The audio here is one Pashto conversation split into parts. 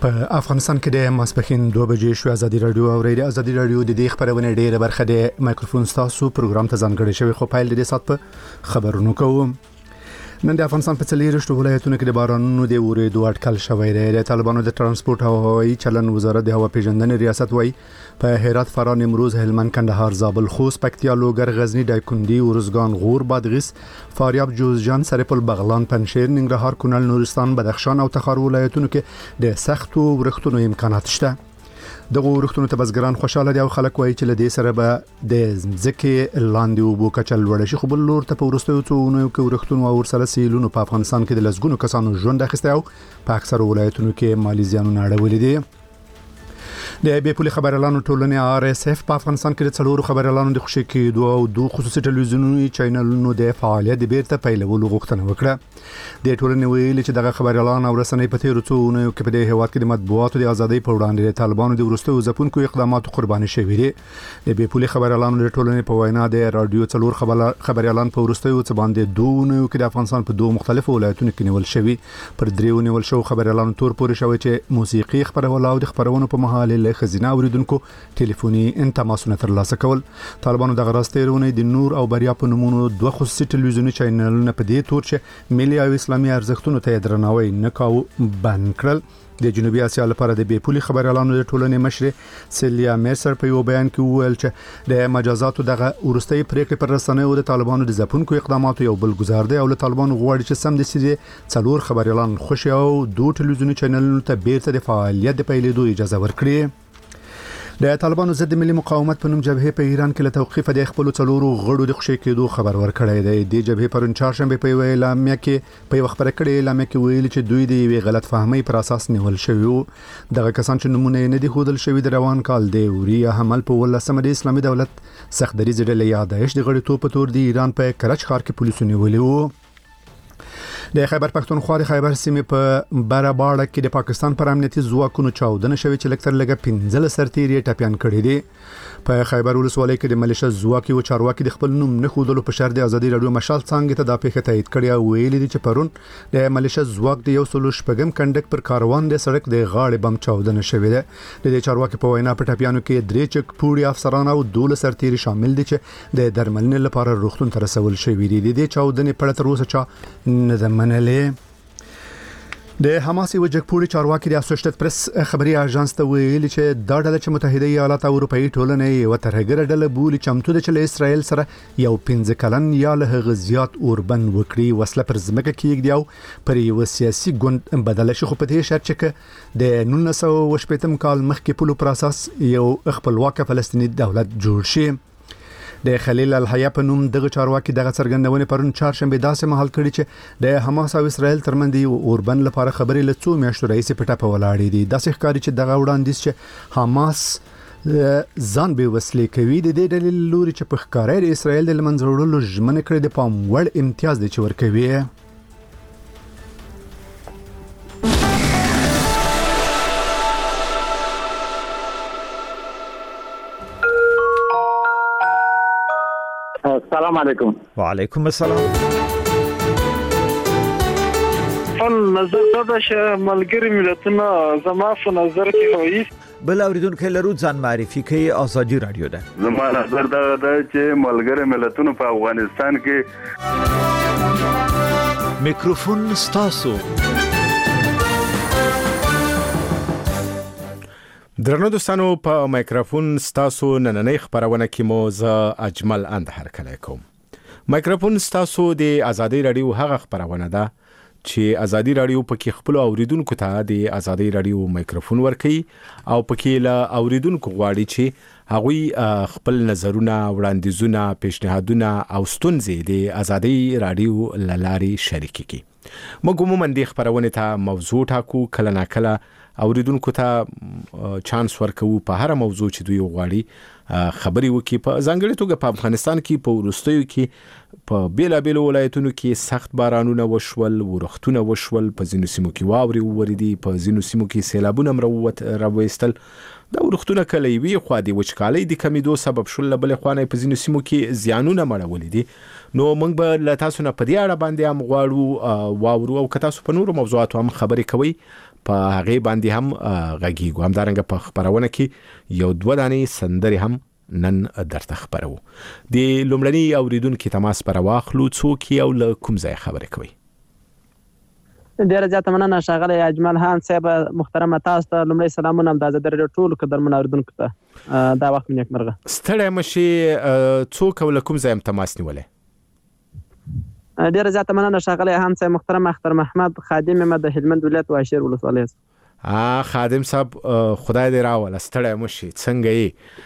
په افغانستان کې د ماسپښین 2 بجې شو. ازادي رادیو او ریډیو ازادي رادیو د دې خبرونه ډیره برخه د مایکروفون تاسو پروګرام ته ځانګړی شوی خو پایل د سات په خبرونو کوم. نن د افغانستان په څلورشتو ولایتونو کې د بارانونو د اورېدو اټکل شوی دی. د طالبانو د ترانسپورت او هوایي چلن وزارت د هوا پیژندنې ریاست وایي په هرات، فراه، نیمروز، هلمند، کندهار، زابل، خوست، پکتیا، لوګر، غزنی، دایکنډي، ورزګان، غور، بادغیس، فاریاب، جوزجان، سرپل، بغلان، پنجشیر، ننګرهار، کونړ، نورستان، بدخشان او تخار ولایتونو کې د سختو ورښتونو امکانات شته. دغه ورښتونو ته بزګران خوشاله دي او خلک وایي چې لدې سره به د ځمکې لاندې اوبو کچه لوړه شي. خو بل لور ته په وروستیو څو اونیو کې ورښتونو او ورسره سیلونو په افغانستان کې د لسګونو کسانو ژوند اخیستی او په اکثرو ولایتونو کې مالي زیانونه اړولي دي. د بې پولي خبريالانو ټولنې RSF په افغانستان کې د څلورو خبريالانو د خوشي کېدو او دوه خصوصي ټلویزیوني چینلونو د فعالیت د بیرته پیلولو غوښتنه وکړه. د ټولنې ویلي چې دغه خبريالان او رسنۍ په تیرو څو اونیو کې په دې هیواد کې د مطبوعاتو د ازادۍ په وړاندې د طالبانو د وروستیو ځپونکو اقداماتو قرباني شوي دي. د بې پولي خبريالانو د ټولنې په وینا د رادیو څلور خبريالان په وروستیو څه باندې دوه اونیو کې د افغانستان په دوه مختلفو ولایتونو کې نیول شوي. پر دریو نیول شو خبريالانو تور پورې شوی چې موسیقي خبرول او د خبرونو په محل له خزینه اوریدونکو ټلیفوني تماسونه ترلاسه کول. طالبانو د غراستېرونه د نور او بریا په نومونو دوه خصوصي ټلویزیوني چینلونه په دې تور چې ملي او اسلامي ارزښتونو ته درناوی نه کاوه بند کړل. د جنوبي اسیا لپاره د بې پولي خبريالانو د ټولنې مشر سیلیا میسر په یو بیان کې وویل چې د مجازاتو دغه ورستۍ پریکړې پر رسنیو د طالبانو د ځپونکو اقداماتو یو بل گزار دی او له طالبانو غواړي چې سم د سړي څلور خبريالان خوشي او دوه ټلویزیوني چینلونو ته بیرته د فعالیت د پیلېدو اجازه ورکړي. د طالبانو ضد ملي مقاومت په نوم جبهه په ایران کې له توقیف د خپل څلورو غړو د خوشي کېدو خبر ورکړی دی. د جبهه پرون چهارشنبه په اعلامیه کې په خبره کړې اعلامیه کې ویلي چې دوی د یوې غلط فهمۍ پر اساس نیول شوی. دغه کسان چې نمونه نه دي ښودل شوی د روان کال د اوریا حمل په ولسمه د اسلامي دولت سختدریز ډلې یادایش د غړیتوب په تور د ایران په کرچ ښار کې پولیسو نیولي وو. د خیبر پختونخوا د خیبر سیمې په براباړه کې د پاکستان پر امنیتي ځواکونو چاودنه شوې چې لکتر لګه 15 سرتیري ټاپیان کړي دي. په خیبر ولسوالۍ کې د ملیشه ځواکي او چارواکي د خپل نوم نه خودلو په شر د ازادي رادیو مشال څنګه ته د پیښه تایید کړی او ویلي دي چې پرون د ملیشه ځواک د یو سلو شپږم کنډک پر کاروان د سړک د غاړې بم چاودنه شوې ده. د دې چارواکي په وینا په ټاپیانو کې درې چک پوړي افسران او 12 سرتیري شامل دي چې د درملنې لپاره روغتون ته رسول شوي دي. د دې چاودنې په تر اوسه چا نه ده منلې. د حماس یو جګپوړي چارواکي د اسوسییټډ پریس خبري اژانس ته ویلي چې دا ډله چې متحده ایالات او اروپאי ټولنې یو ترهګر ډله بولي چمتو د اسرائیل سره یو 15 کلن یا له غزيات اوربن وکړي وسله پر ځمکه کېږي او پر یو سیاسي ګوند بدل شي. خو په دې شرط چې د 1980 کال مخکې پولو پر اساس یو خپلواک فلسطینی دولت جوړ شي. د خلیل الحیا په نوم دغه چارواکي دغه څرګندونه پرون چهارشنبه داسې مهال کړی چې د حماس او اسرائیل ترمنځ اوربن لپاره خبرې له څو میاشتو راځي په ټاپه ولاړې دي. داسې ښکاري چې دغه وړاندیز چې حماس ځان به وسلې کوي د دې دلیل لوري چې په ښکارې د اسرائیل د منځوړلو ژمنه کړې د پام وړ امتیاز دي چې ورکوي. السلام علیکم. وعلیکم السلام. نظر دا چې ملګری ملتونه زما په نظر کې وایي بل اوریدونکو لرو ځان معرفي کوي. ازادي رادیو ده. زما نظر دا چې ملګری ملتونه په افغانستان کې میکروفون ستاسو. درنو دوستانو په مایکروفون ستاسو نننۍ خبرونه کې مو ز اجمل اندهر کلی کوم. مایکروفون ستاسو د ازادي رادیو هغه خبرونه ده چې ازادي رادیو پکې خپل اوریدونکو ته د ازادي رادیو مایکروفون ورکړي او پکې له اوریدونکو غواړي چې هغوی خپل نظرونه، وړاندیزونه، پیشنهادونه او ستونزې د ازادي رادیو لارې شریک کړي. موږ عموما د خبرونه ته موضوع ټاکو، کله نا کله اوریدونکو ته چانس ورکو په هر موضوع چې دوی غواړي خبري وکي. په ځانګړي توګه په افغانستان کې په ورستیو کې په بیلابیل ولایتونو کې سخت بارانونه وشول، ورښتونه وشول، په ځینو سیمو کې واوري وریدي، په ځینو سیمو کې سیلابونه راوېستل. دا ورختونه کله وی خو د وچکالۍ د کمیدو سبب شول بل خوانه په ځینو سیمو کې زیانونه مړولې دي نو موږ به له تاسو نه په دې اړه باندې هم غواړو واورو او که تاسو په نورو موضوعاتو هم خبرې کوي په هغه باندې هم غږیږو همدارنګه په خبرونه کې یو دوه دانې سندرې هم نن درته خبرو د لومړني اوریدونکو تماس پر واخلو څوک یو له کوم ځای خبرې کوي ډیره زیاته مننه ښاغلی اجمل خان صاحب محترمه تاسو ته لومړی سلامونه هم د آزادي راډیو ټولو قدرمنو اوریدونکو ته دا وخت مې نیکمرغه ستړی مشي څوک او له کوم ځای هم تماس نیولی ډیره زیاته مننه ښاغلی خان صاحب محترم اختر محمد خادم یم د هلمند ولایت واشیر ولسوالۍ خادم صاحب خدای دې راوله ستړی مشي څنګه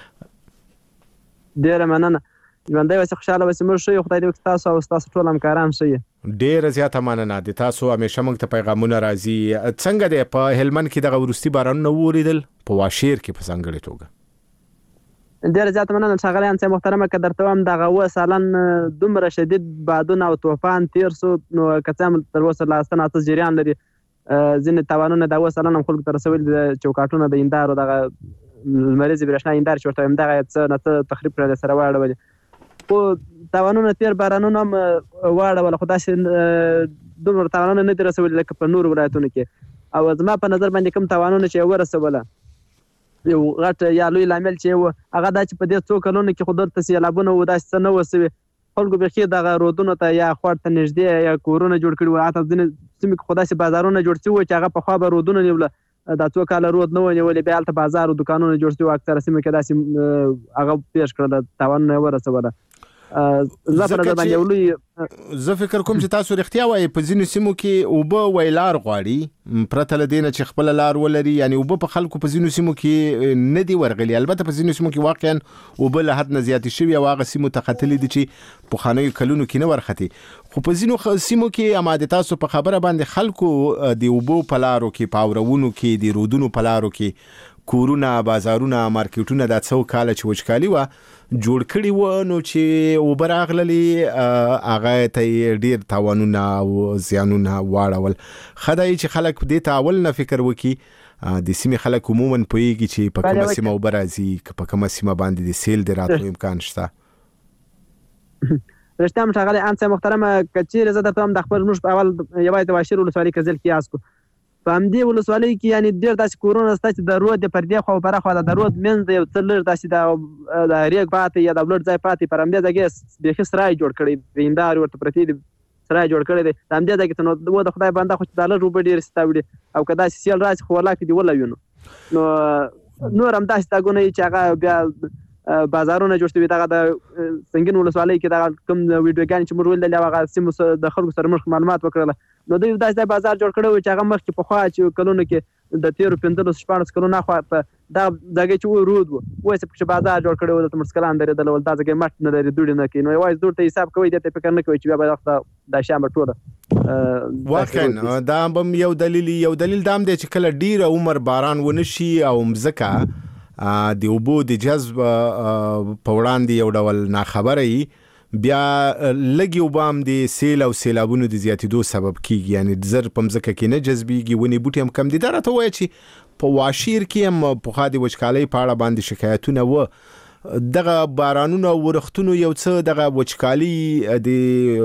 یې ډیره مننه ژوندی اوسئ خوشحاله اوسئ موږ ښه یو خدای دې وکړي تاسو او ستاسو ټول همکاران ښه یې ډیره زیاته مننه د تاسو همیشه موږ ته پیغامونه راځي څنګه دی په هلمند کې دغه وروستي بارانونه ولیدل په واشیر کې په ځانګړې توګه ډیره زیاته مننه ښاغلی صاحب محترمه که درته وایم دغه 9 سالن دومره شدید بادونه او طوفان تیر سو نو که څه هم تر اوسه لا ستن اته جریان لري ځینې تاوانونه د 9 سالن هم خلکو ته رسولي د چوکاټونو د هندارو دغه لمریزې برېښنا هندارې چې ورته وایم دغه څه نه څه تخریب کړی سره واړولې خو تاوانونه تیر بارانونه هم واړول خو داسې دومره تاوانونه نه دي رسولي لکه په نورو ولایتونو کې او زما په نظر باندې کوم تاوانونه چې ورسوله یو غټ یا لوی لامل چې و هغه دا چې په دې څو کلونو کې خو دلته سیلابونه و داسې څه نه وسوي خلکو بیخي دغه رودونو ته یا خوړ ته نږدې یا کورونه جوړ کړي وو حتی ځینې سیمې کې خو داسې بازارونه جوړ شوي وو چې هغه پخوا به رودونه نیوله دا څو کاله رود نه و نیولې بیا هلته بازار او دوکانونه جوړ شوي وو اکثره سیمو کې داسې هغه پیښ کړله تاوانونه یې ورسوله زه فکر کوم چې تاسو رښتیا وایي په ځینو سیمو کې اوبه ویلار غواړي پرته له دې نه چې خپل لار ولري یعنی اوبه په خلکو په ځینو سیمو کې نه دي ورغلي البته په ځینو سیمو کې واقعا اوبه له حد نه زیاتې شوي او هغه سیمو ته ختلي دي چې پخوانیو کلونو کې نه ورختي خو په ځینو سیمو کې اما د تاسو په خبره باندې خلکو د اوبو په لارو کې پاورونو کې د رودونو په لارو کې کورونه بازارونه مارکیټونه د څو کال چې وچکالي و جوړ کړي و نو چې اوبه راغللې هغه ته ډیر تاوانونه او زیانونه واړول خدای چې خلک دې ته اول نه فکر وکړي د سیمې خلک عموما پوهیږي چې په کومه سیمه اوبه راځي په کومه سیمه باندې د سیل د راتلو امکان شته رښتیا هم ښاغلی صاحب محترمه که چیرې زه درته هم د خپل موږ په اول یوازې د واشیر ولسوالۍ کې ځل قیاس کړو په همدې ولسوالۍ کې یعنی ډېر داسې کورونه شته چې د رود د پردې خوا او پره خوا د رود منځ یو څه لږ داسې د ریګ پاتې یا د لوړ ځای پاتې پر همدې ځای کې بیخي سرای جوړ کړی د هندارې ورته پرتې دي سرای جوړ کړی دی د همدې ځای کې نو د خدای بنده خو چې دا لږ اوبه ډېرې ستا وړي او که داسې سیل راشي خو ولاکې دې ولوینو نو نور هم داسې تاګونه یي چې هغه بیا بازارونه جوړ شوي دغه د سنګین ولسوالۍ کې دغه کوم ویډیوګانې چې موږ ولیدلې هغه سیمو د خلکو سره موږ معلومات وکړله نو دوی داسې بازار جوړ کړی و چې هغه مخکې پخوا چې کلونو کې د 13-15 کلونو خوا په دا ځای کې رود و اوس چې بازار جوړ کړی و د مرسکلان درېدل ول دا ځای مټ نه لري دوړې نه کوي نو یوازې دوړ ته حساب کوي دته فکر نه کوي چې بیا به دا شامه ټوله واقعا دا هم یو دلیل دام دی چې کله ډیر عمر باران ونشي او مزکه د اوبو د جذب په وړاندې یو ډول ناخبري بیا لګي وبام د سیل او سیلابونو د زیاتېدو سبب کیږي یعنی د زر په مزکه کې نه جذبيږي ونی بوټي هم کم دي درته وایي چې په واشیر کې هم په خادي وچکالۍ په اړه باندې شکایتونه و دغه بارانونو ورختونو یو څه دغه وچکالۍ د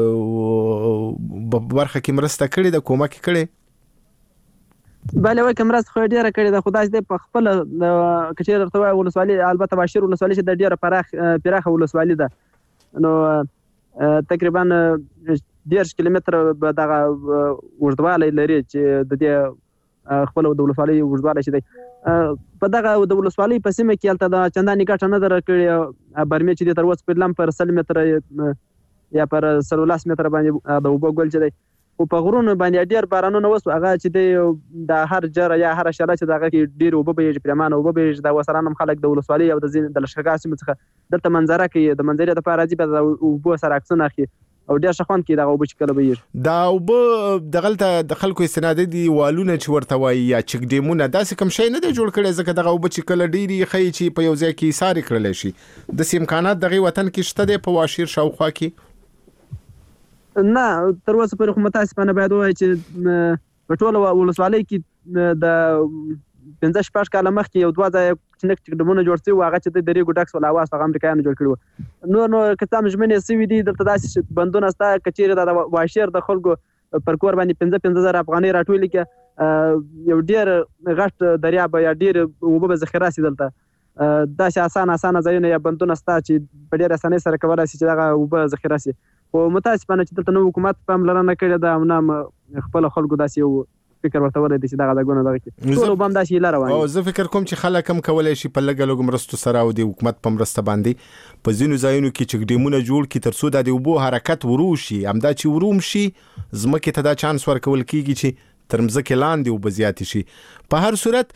برخه کې مرسته کړې د کومک کړې بله وای کوم راز خو ډیره کړې د خدای دې په خپل کچیر ورته وای ولسوالۍ البته واشیر ولسوالۍ چې د ډیره پراخه ولسوالۍ ده نو تقریبا 10 کیلومتر به دغه اوږدوالی لري چې د دې خپل د ولسوالۍ اوږدوالی چې دی په دغه د ولسوالۍ په سیمه کې هلته د چندانې ګټه نه ده کړې برمې چې دی تر اوسه پرې لم پر 100 متره یا پر 110 متره باندې د اوبه ګل چې دی خو په غرونو باندې ډېر بارانونه وسو هغه چې دی د هر جره یا هر شله چې دغه کې ډېر اوبه بهیږي پرېمانه اوبه بهیږي د وسران هم خلک د ولسوالۍ او د لښکرګاه سیمې څخه دلته منظره کوي د منظرې دپاره راځي بیا د اوبو سره عکسونه اخلي او ډېر ښه خوند کوي دغه اوبه چې کله بهیږي دا اوبه دغلته د خلکو استنادي دیوالونه چې ورته وایي یا چک ډیمونه داسې کوم شی نه دی جوړ کړی ځکه دغه اوبه چې کله ډېرې ښیي چې په یو ځای کې ایسارې کړلی شي داسې امکانات دغې وطن کې شته دی په واشیر شاوخوا کې نه تر اوسه پورې خو متاسفانه باید ووایي چې په ټوله ولسوالۍ کې د 15-16 کاله مخکې یو دوه ځایه کوچنک ډمونه جوړ شوي هغه چې د ریګو ډکس ولا واس هغه امریکایانو جوړ کړي نو کتاب ژمنې سوي دي دلته داسې بندونه ستا کچېره د واشر د خلکو پر کور باندې 15,000 افغانۍ راټولې کې یو ډیر غټ دریاب یا ډیر وبو ذخیره سي دلته داسې اسانه ځایونه یا بندونه ستا چې په ډیر اسانۍ سره کولای شي چې هغه وبو ذخیره سي او متاسفانه چې دلته نو حکومت پاملرنه کړې ده او نه خپل خلکو داسې یو فکر ورته ولري چې دغه دغونه دغه کې ټول وبم داسې لاره وایي او زه فکر کوم چې خلک هم کولای شي په لګ مرستو سره او د حکومت په مرسته باندې په ځینو ځایونو کې چې ډیمونه جوړ کړي تر څو د وبو حرکت وروشي همدا چې وروم شي زمکه ته دا چانس ورکول کیږي چې تر مزکه لاندې او بزیات شي په هر صورت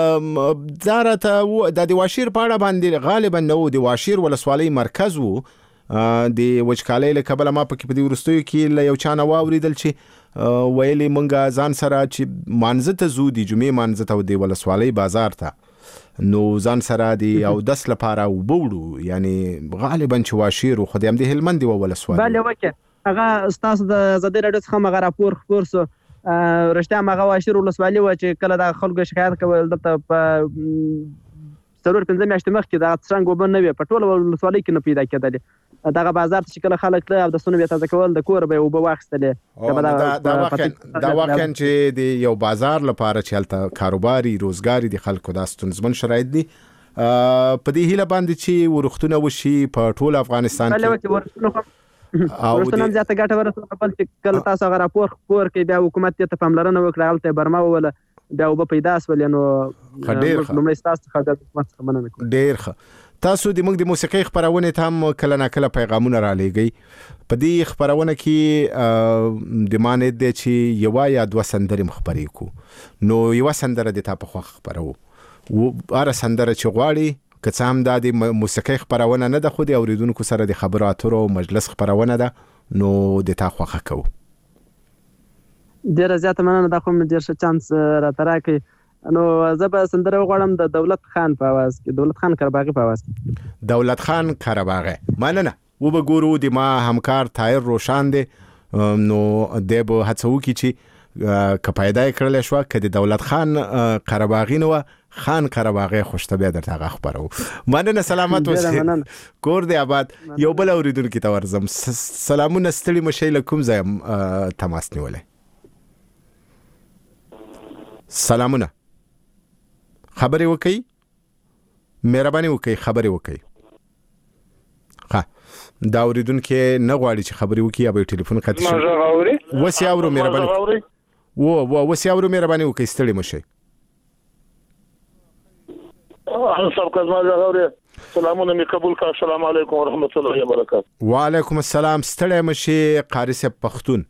دارته د واشیر پاړه باندې غالبا نو د واشیر ولسوالۍ مرکز وو د وچکالۍ له کبله ما په دې ورستیو کې له یو چانه واوریدل چې ویلي مونږه ځان سره چې مانزه ته زو دي جمعې مانزه ته د ولسوالۍ بازار ته نو ځان سره دی او دس لپاره وبوړو یعنی غالبا چې واشیر خو د هم د هلمند و ولسوالۍ بله وکه هغه استاد د زده راډیو څخه مغه راپور خبر سو رښتیا مغه واشیر ولسوالۍ و چې کله د خلکو شکایت کول دلته په ضرور 15 میاشتې مخکې دا څنګه وبن نه وي په ټول ولسوالۍ کې نه پیدا کېدل دغه بازار چې کله خلک له د سونو تازه کول د کور به وبو واخستلې دا واقعا چې د یو بازار لپاره چې هلته کاروباري روزګاری د خلکو د ستونزمن شرایط دي په دې هیله باندې چې ورختونه وشي په ټول افغانستان کې او ورته زیاته ګټه ورسره خپل چې کله تاسو هغه راپور کې بیا حکومت ته پاملرنه وکړه هلته برما ولا بیا وب پیدا سول نو لومړی تاسو څخه د حکومت څخه مننه کوم ډیر ښه تاسو د موږ د موسیقۍ خبرونه ته هم کله نا کله پیغامونه را لېږئ په دې خبرونه کې د مانې د چې یو یا دوه سندرې مخبرې کو نو یو سندره د تا په خو خبرو و اره سندره چې غواړي که څه هم د موسیقۍ خبرونه نه د خو د اوریدونکو سره د خبرو اترو مجلس خبرونه ده نو د تا خوخه کو ډیره زیاته مننه دا کوم ډیر ښه چانس را تراکي نو زه به سندره وغواړم د دولت خان په आवाज کې دولت خان قرباغي په आवाज کې دولت خان قرباغي مننه و به ګورو د ما همکار طاهر روشان دی نو د به هڅو کی چې که پیدا کړل شو کله دولت خان قرباغي نو خان قرباغي خوشته به درته خبرو مننه سلامت اوسئ کور دی آباد یو بل اوریدونکو ته ورزم سلامونه ستړي مشي لکم زم تماس نیولې سلامونه خبرې وکي مهرباني وکي خبرې وکي ها دا اوریدونکو نه غواړي چې خبرې وکي یا به ټلیفون قطع شي وسی اورو مهرباني وسی اورو مهرباني وکي ستړي مشي سب کزما غوري سلامونه می قبول کا السلام علیکم ورحمت الله وبرکاته وعلیکم السلام ستړي مشي قاری صاحب پختون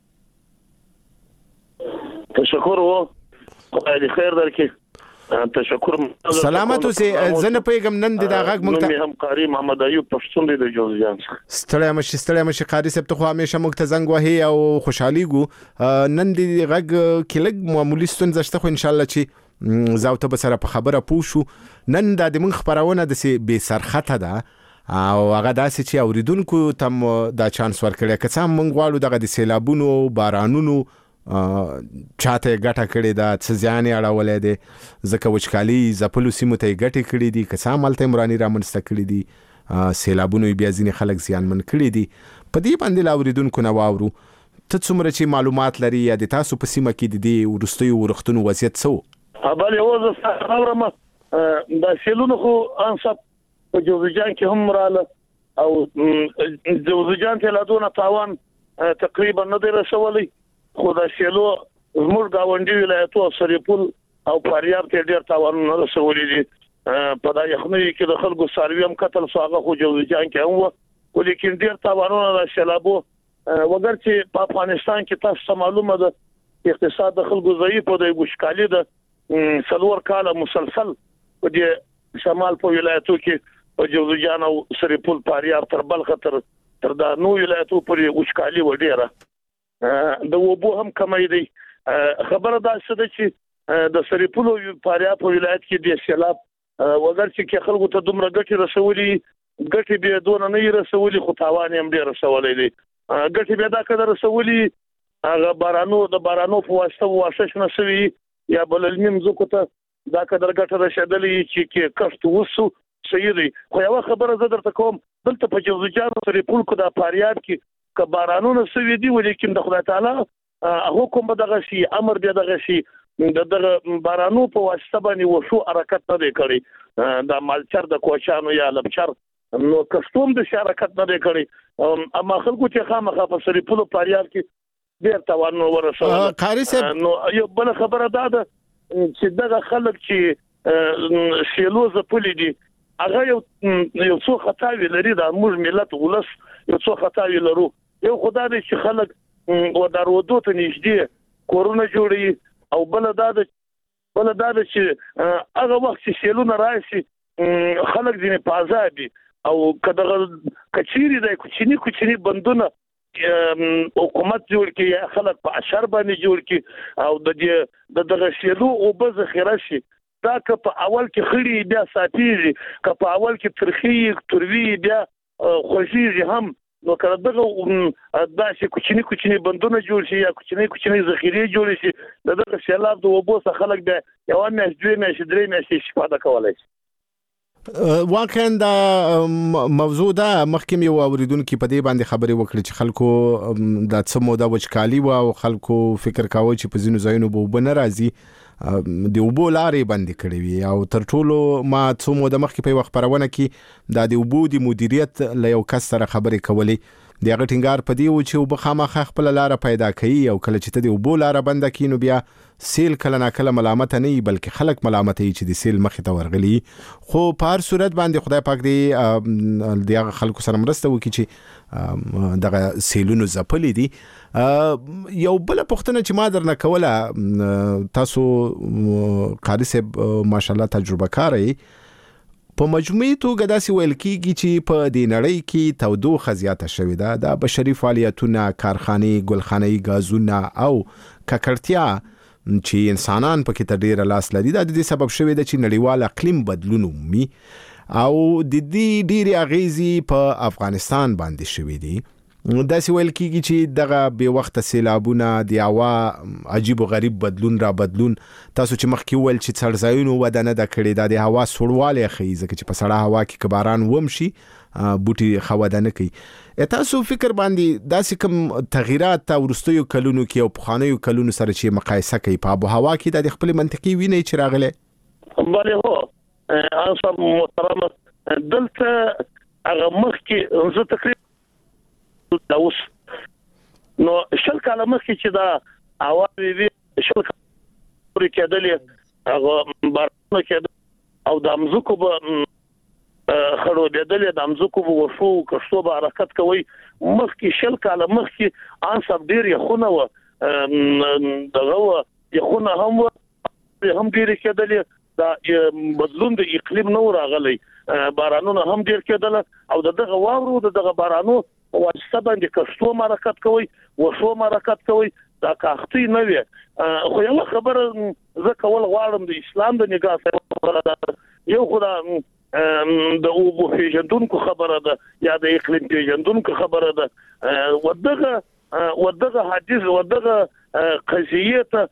تشکر و خدای خیر درکې تشکر سلامت اوسې زنه پیغام نن د غږ مونږ ته هم قاری محمد ایوب پښتون دی د جوزجان ستړي مشي قاری صاحب ته خو همیشه مونږ ته زنګ وهي او خوشحالي ګو نن د غږ کې لګ معمولی ستونزه شته خو ان شاء الله چې زاوته به سره په خبره پوښو نن د مونږ خبرونه د سي به سرخته ده او هغه داسې چې اوریدونکو تم دا چانس ورکړي که څه مونږ غواړو دغه د سیلابونو بارانونو چاته ګټه کړې ده څه ځان یې اړولې ده ځکه وچکالي زپلو سیمو ته ګټه کړې دي که څه مالته مرانی رامنځته کړې دي سیلابونو بیا ځینې خلک زیانمن کړي دي په دې باندې لاوریدونکو نه واورو ته څومره چې معلومات لري یا د تاسو په سیمه کې د دې ورستیو ورختونو وضعیت څه بله اوس اورم دا سیلونو خو انصاف په جوزجان کې هم رااله او جوزجان ته لا دونه تاوان تقریبا نه دی رسولی خو دا سیلو زموږ گاونډي ولایتو سریپول او فاریاب ته ډیر تاوانونه رسولي دي په دا یخنۍ کې د خلکو ساروي هم قتل ساغه خو جوزجان کې هم ولیکن ډیر تاوانونه د سیلابو وګر چې په افغانستان کې تاسو معلومه ده اقتصاد د خلکو ضعیف او د وشکالي د سلور کاله مسلسل په دې شمال په ولایتو کې په جوزجان او سریپول فاریاب تر بلخ تر دا نو ولایتو پورې وشکالي وډیره د وبو هم کمای دی خبره دا څه ده چې د سریپول او فاریاب په ولایت کې د سیلاب وګر چې خلکو ته دومره ګټه رسولي ګټه به دونه نه رسولي خو تاوان هم ډیر رسولي دي ګټه به دا کده رسولي هغه د بارانو په واسطه واشش نشوي یا بل المیم زکو ته دا قدر ګټه رسیدلې چې کښت وسو صحیح دی. خو یو خبره زه درته کوم دلته په جوزجان سره پول کو د فاریاب کې ک بارانونه سوي دي ولیکن د خدای تعالی حکم به دغه شي امر به دغه شي د بارانو په واسطه باندې وشو حرکت نه دی کړی د مالچر د کوچانو یا لبچر نو کستوم د حرکت نه دی کړی اما خلکو چې خامخا په سری پلو پاریار کې ډیر توان ورسول قاری صاحب نو یو بل خبره ده چې دغه خلک چې شیلوز پولی دي هغه یو څو خطاوي لري د موږ ملت ولس یو څو خطاوي لرو. یو خدای دې چې خلک و دارودو ته نږدې کورونه جوړي او بل دا چې هغه وخت چې سیلونه راشي خلک دې په آزادي او کداغه کچيري د کوچني بندونه حکومت جوړ کړي یا خلک په اشر باندې جوړ کړي او د دغه سیلو او به ذخیره شي. دا که په اول کې خړی بیا ساتيږي که په اول کې ترخی تروي بیا خوشيږي هم نو کله دغه داسې کوچني بندونه جوړ شي یا کوچني ذخیره جوړ شي دغه سیلاب د وبو څخه خلک د یو نه دوی نه شي درې نه شي استفاده کولای شي. واقعا دا موضوع دا مخکې یو اوریدونکو په دې باندې خبرې وکړي چې خلکو د څه موده وچکالي او خلکو فکر کاوه چې په ځینو ځایونو به وبنه راځي د وبو لارې بندې کړې وي او تر ټولو ما څو موده مخکې په وخت پرونه کې د وبو د مدیریت له یو کس سره خبرې کولې د هغه ټینګار په دی و چې وب خامخ خپل لار پیدا کوي او کله چې ته د وبو لار بند کینو بیا سیل کله نه کله ملامت نه بلکې خلک ملامت هي چې د سیل مخې ته ورغلي. خو په هر صورت باندې خدای پاک دی د هغه خلکو سره مرسته وکړي چې دغه سیلونو زپلې دي. یو بل پختنه چې ما درنه کوله تاسو قاری صاحب ماشاءالله تجربه کاری په مجموعي توګه داسې ویل کیږي چې په دې نړۍ کې تودوخه زیاته شوې ده د بشري فعالیتونه کارخانې ګلخانې غازونه او ککړتیا چې انسانان پکې ته ډیر لاس لري دا د دې سبب شوې ده چې نړیوال اقلیم بدلون ومي او د دې ډېری اغیزې په افغانستان باندې شوې دي. داسې ویل کیږي چې دغه به وخت سیلابونه د هوا عجیب او غریب بدلون تاسو چې مخکې ول چې څړځایونو ودانه د کړي د هوا سړواله خي ځکه چې په سړه هوا کې کباران ومشي بوټي خودانه کوي. تاسو فکر باندې داسې کوم تغیرات ورستیو کلونو کې او پخوانیو کلونو سره چې مقایسه کوي په آب او هوا کې د خپل منطقي ویني چې راغله بله هو انصر محترم دلته هغه مخکې زه تقریبا اوس نو شل کاله مخکې چې دا اواوی شل کاله کېدلې هغه بارونه کېدل او د امزکو به خړو بدلې د امزکو به وشو کښتو به حرکت کوي مخکې شل کاله مخکې انصر ډیر یخونه و دغه یخونه هم ډیر کېدلې دا بدلون د اقلیم نو راغلی بارانونه هم ډیر کېدل او دغه واورو دغه بارانو واسطه باندې کښتو حرکت کوي وشو حرکت کوي دا کاختي نه وي. خو یو خبره زه کول غواړم د اسلام د نگاه سره یو خدای د او پیژندونکو خبره ده یا د اقلیم پیژندونکو خبره ده ودغه حدیث ودغه قضیه ته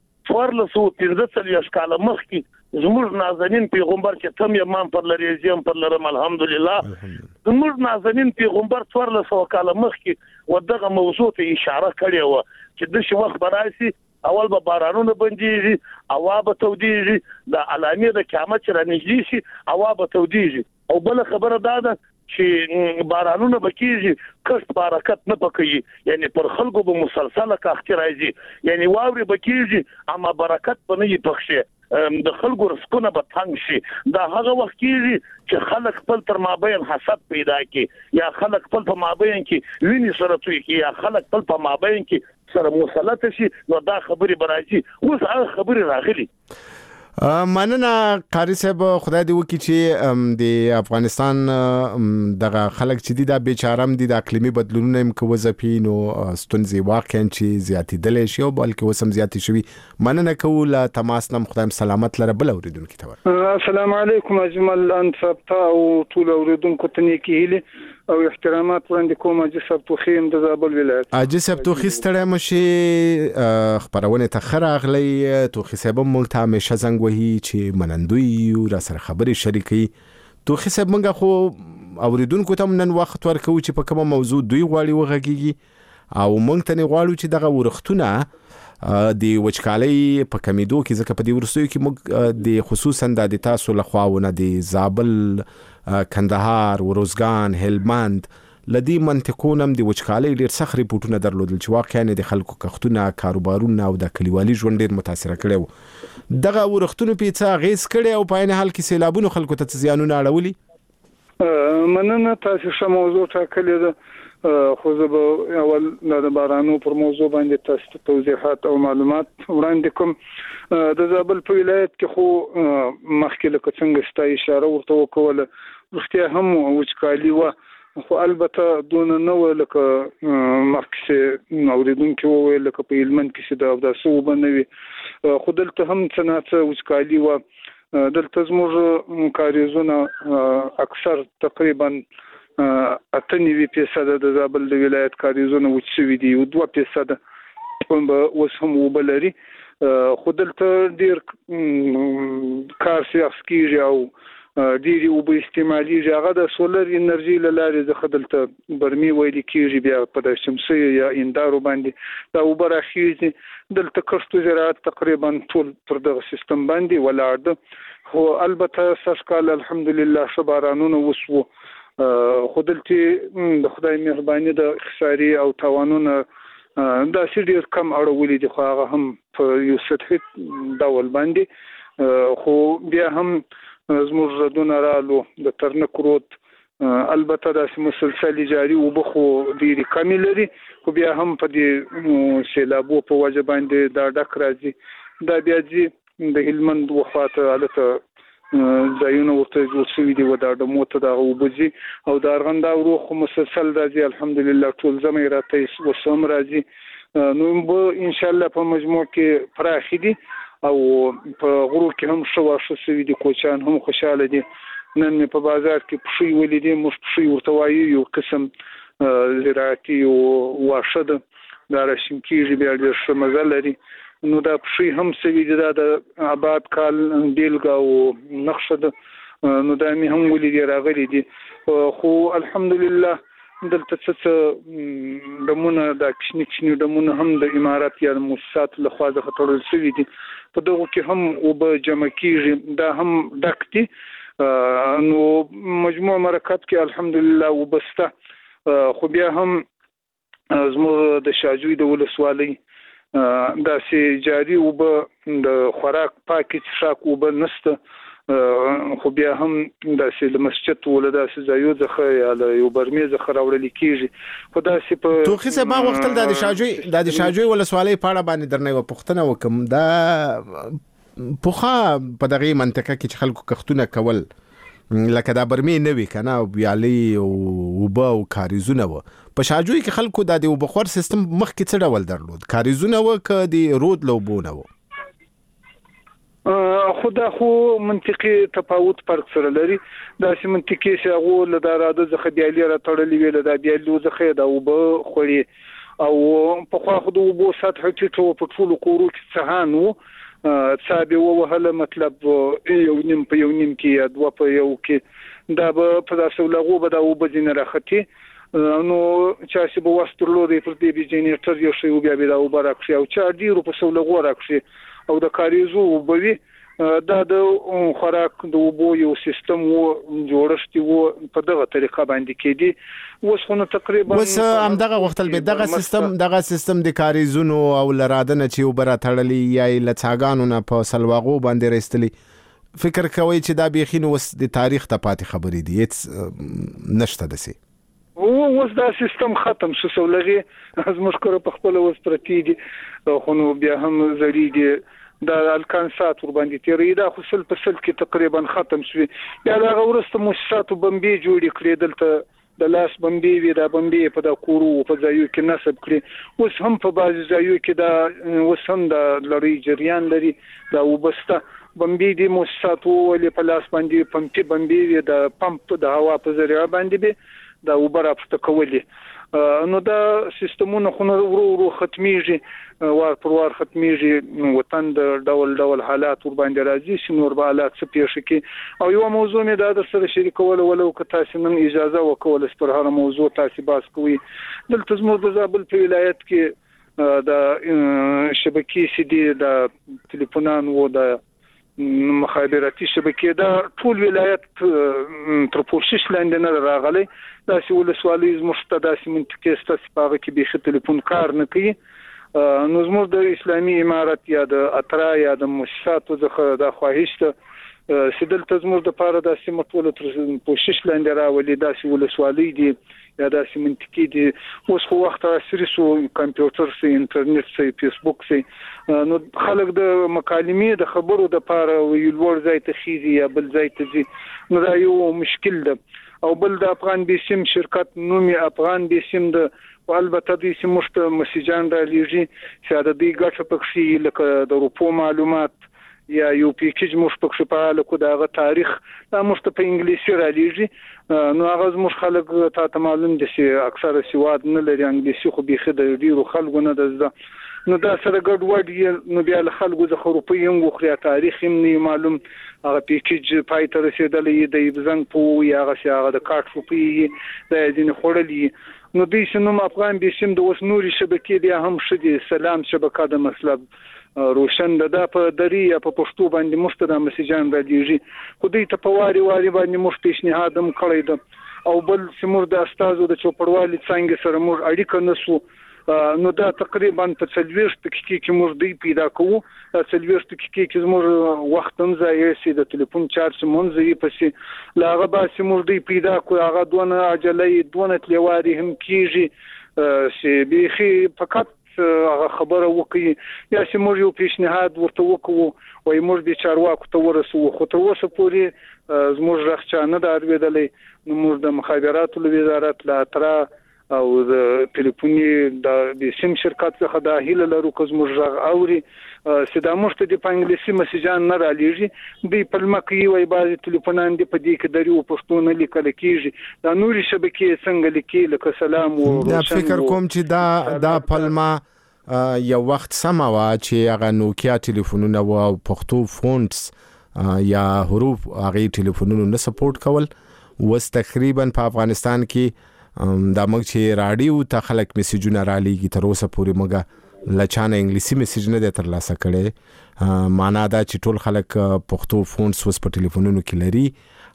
1415 کال مخکې زموږ نازنین پیغمبر چې تم یمان پر لري زم پر لرم الحمدلله زموږ نازنین پیغمبر 1400 کال مخکې ودغه موضوع ته اشاره کړې و چې د شي وخت براسي اول به بارانونه بنديږي هوا به توديږي د علامه د قیامت سره نږدې شي هوا به توديږي او بل خبره ده چې بارانونه بکیږي کښت حرکت نه پکې یعنی پر خلکو به مسلسله کاختی راځي یعنی واوري بکیږي اما برکت به نه پخشه د خلکو رزقونه به تنگ شي دا هغه وخت کېږي چې خلک خپل تر مابین حسد پیدا کړي یا خلک خپل په مابین کې ویني سره توي کړي یا خلک خپل په مابین کې سره مسلط شي نو دا خبري برایي اوس هغه خبري راغلي. مننه قاری صاحب خدای دې وکړي چې د افغانستان دغه خلک چې دي دا بیچارم دي د اقلیمي بدلونونو هم کوزپی نو ستونزې واقعا چې زیاتېدلې شي او بلکې وسم زیاتې شوي. مننه کوله تماس نم خدایم سلامت لره بل اوریدونکو ته السلام علیکم اجمل انت او ټول اوریدونکو ته نیکی هیله او احترامات وړاندې کوم حاجي صاحب توخی د زابل ولایت. حاجي صاحب توخی ستړی مشي خبرونه ته خراغلی توخی صاحب مونږ ته همیشه زنګ وهي چې منندوی یو را سره خبرې شریکي. توخی صاحب مونږ خو اوریدونکو ته نن وخت ورکو چې په کومه موضوع دوی غواړي وغږیږي او مونږ ته نه غواړو چې دغه ورختونه د وچکالۍ په کمیدو کې ځکه په دې ورستیو کې موږ د خصوصا د تاسو لخواونه د زابل کندهار وروزګان هلمند لدی منطقونم د وچکالۍ ډیر سخت ریپورتونه درلودل چې واقعا د خلکو کښتونه کاروبارونه او د کلیوالي ژوند ډیر متاثر کړي. دغه ورختونو په څه غیس کړي او په عین حال کې سیلابونو خلکو ته زیانونه اړولي. مننه تاسو شمو موضوع ټاکلې ده خو زه به اول د بارانو پر موضوع باندې تاسو توضیحات او معلومات وړاندې کوم. د زابل په ولایت کې خو مخکې لکه څنګه ستاسو اشاره ورته وکوله وختیا هم وچکالي و خو البته دون نو لکه مخکې اوریدونکو وویل لکه په هلمند کې د سو بنوي خو دلته هم څنګه وچکالي و. دلته زموږ کاریزونه اکثر تقریبا 98% د زابل د ولایت کاریزونه وچوي دي او 2% په وسهم وبلري. خو دلته ډیر کار سیاسي او ډیری او به استعمالي هغه د سولر انرژي لاره د خدلته برمي ویل کیږي بیا په د شمسي یا اندارو باندې دا وبراخیږي. دلته کښتو زراعت تقریبا ټول پر دغه سیستم باندې ولاړ ده. خو البته سرکال الحمدلله شبارانونه وسو خو دلته د خدای مهرباني د خساري او توانونه دا ډیر کم اړولې دي خو هغه هم په یو سطحي ډول باندې خو بیا هم زموږ ردونه رالو د ترنک رود البته د مسلسل جاری او بخو ډیر کمی لري خو بیا هم په دې سیلابو په وجه باندې دا ډک راځي. دا بیا چې د هلمند وفات الته ځایونه ورته جوړ شوي دي و د موته د وبځي او د ارغنده روخ مسلسل راځي الحمدلله ټول زمي راته وسم راځي. نو به ان شاء الله په مجموع کې فراخ دي او په غرو کې هم شو شوي دي کوچان هم خوشاله دي. نن په بازار کې پښې ولیدې مش پښې ورته وایي یو قسم زراعتي او واشه ده دا راشم کېږي بیا ډېر ښه مزه لري. نو دا پښې هم سوي دي دا د آباد کال بیلګه او نقشه ده نو دا مې هم ولیدې راغلي دي. خو الحمدلله دلته څه دمونه دا کشنی دمونه هم د امارات یا د مؤسسات لخوا څخه تړل شوي دي په دغه کې هم او به جمع کیږي دا هم ډک دي. نو مجموع مرکات کې الحمدلله وبسته خو بیا هم زموږ د شاجوی د ولسوالۍ دا سي جاری او به د خوراک پاکي څښاک او به نسته خو بیا هم دا سي د مسجد ولدا سي زایو ځخه یا یو برمه ځخه راوړل کیږي خو دا سي په توخي سه ما وختل د شاجوی ولسوالۍ پاړه باندې درنه و پښتنه وکم دا پوخا په دغه منطقه کې چې خلکو کښتونه کول لکه دا برمه نه وی کنه او بیالي او وبا او کاریزونه و په شاجوی کې خلکو د وبخور سیستم مخ کې څه ډول درلود کاریزونه و ک د رود لوبونه و خدا خو منطقي تفاوت فرق سره لري. دا سي منطقي شغو له دراده ځخه بیالي را تړلې ویل دا بیالي ځخه دا وب خوري او په خو خو د وبو سطح ټیټو په ټولو کورو کې څهانو صاحب وهله مطلب یو نیم په یو نیم کې دوا په یو کې دا په تاسو لغو به دا وبځین راختي نو چې څه به واسترلو دی پر دې جنریټر یو شی بیا به دا وبراکشي او چا ډیرو په سولغو راکشي او د کاریزو وبوي دا د خوراک د وبو یو سیستم و جوړشتي وو په دغه طریقه باندې کېدی اوس خو تقریبا اوس هم دغه وختل به دغه سیستم د کاریزونو او لرادنه چې وبره تړلې یا لڅاګانو نه په سلواغو باندې رستلي فکر کوي چې دا بيخینو وس د تاریخ ته پاتې خبرې دي هیڅ نشته دسي اوس دا سیستم ختم شو سولغي از مشکره په خپل وس پرتی دي خو نو بیا هم زړی دي دا الکانسات ور باندې تیری دا خو سل په سل کې تقریبا ختم شوی بیا دا ورسته مؤسسات بمبي جوړ کړي دلته د لاس بمبي وی دا بمبي په دا کورو په ځایو کې نسب کړي اوس هم په بعض ځایو کې دا اوس هم د لري جریان لري دا وبسته بمبي دي مؤسسات ولې په لاس باندې پمپي بمبي وی دا پمپ د هوا په ذریعہ باندې د اوبر اپسته کولې نو دا سیستمونه خو ورو ختميږي وار پر وار ختميږي وطن د ډول حالات ور باندې راځي شنور حالات څه پیښ کی او یو موضوع مې د سره شریکول ولو که تاسو نن اجازه وکول پر هر موضوع تاسو باس کوي دلته زموږ د زابل په ولایت کې د شبکې سي دي د ټلیفونانو د مخابراتي شبکې د ټول ولایت تر پوښښ لاندې نه راغلي دا چې ولسوالۍ مستداسي منطقې ستاسو په کې به ټلیفون کار نه کوي نو زموږ د اسلامي امارت یا د اترا یا د مؤسساتو څخه د خواهش ته سیدل تزمور د پاره د سیمه ټول تر پوښښ لاندې راولي د ولسوالۍ دي یا د منطقې دي اوس خو وخت سره سو کمپیوټر سي انټرنیټ سي فیسبوک سي نو خلک د مکالمې د خبرو د پاره ویلور ځای ته خيزي یا بل ځای ته ځي نو دا یو مشکل ده او بل د افغان بیسیم شرکت نومي افغان بیسیم د البته د سیمشت مسیجان را لیږي چې د دې ګټه پکې لکه د روپو معلومات یا یو پیکیج مش پکې په لکه دغه تاریخ دا مشت په انګلیسي را لیږي نو هغه مش خلک ته معلوم دي چې اکثره سواد نه لري انګلیسي خو بيخي د ډیرو خلکو نه ده نو دا سره ګډ وډ نو بیا له خلکو د خروپي هم خو تاریخ هم نه معلوم هغه پیکیج پای ته رسیدلې د زنګ په یا هغه د کارت فوپی د دین خړلې نو د شنو افغان بیسیم د اوس نوري شبکې بیا هم شدي سلام شبکه د مطلب روشن ده په دری یا په پښتو باندې مستدا مسیجان راځي خو دې ته په واري باندې مفت پیشنهاد هم کړی ده او بل سمور د استادو د چوپړوالي څنګه سره مور اړیکه نسو نو دا تقریبا په 40 دقیقې کې موږ دی پیدا کوو 40 دقیقې کې موږ وخت هم ځای سي د ټلیفون چارج مونږ پسې لاغه باسي موږ دی پیدا کوو هغه دونه عجلې دونه تلواري هم کیږي چې بيخي فقط هغه خبره وکي یا چې موږ یو پیشنهاد ورته وکړو وای موږ د چارواکو ته ورسو خو تر اوسه پورې زموږ راخچا نه دا اړویدلې نو موږ د مخابراتو وزارت لا ترا او د ټلیفوني د سیم شرکت څخه د هیله لرو کوم مرغ اوري سدا مشت د انګلیسي مسیجان نه را لیږي د پلمکي وای باز ټلیفونان دی په دې کې دریو پښتون لیکل کیږي د نوري شبکې څنګه لیکي لکه سلام او دا فکر کوم چې دا پلما یو وخت سما وا چې هغه نوکیا ټلیفونونه او پښتو فونټس یا حروف هغه ټلیفونونو نه سپورټ کول وس تقریبا په افغانستان کې دا موږ چې رادیو ته خلک میسجونه را لېږي تر اوسه پورې موږ لچانه انګلیسي میسج نه دی ترلاسه کړی معنا دا چې ټول خلک پښتو فونټس وس په ټلیفونونو کې لري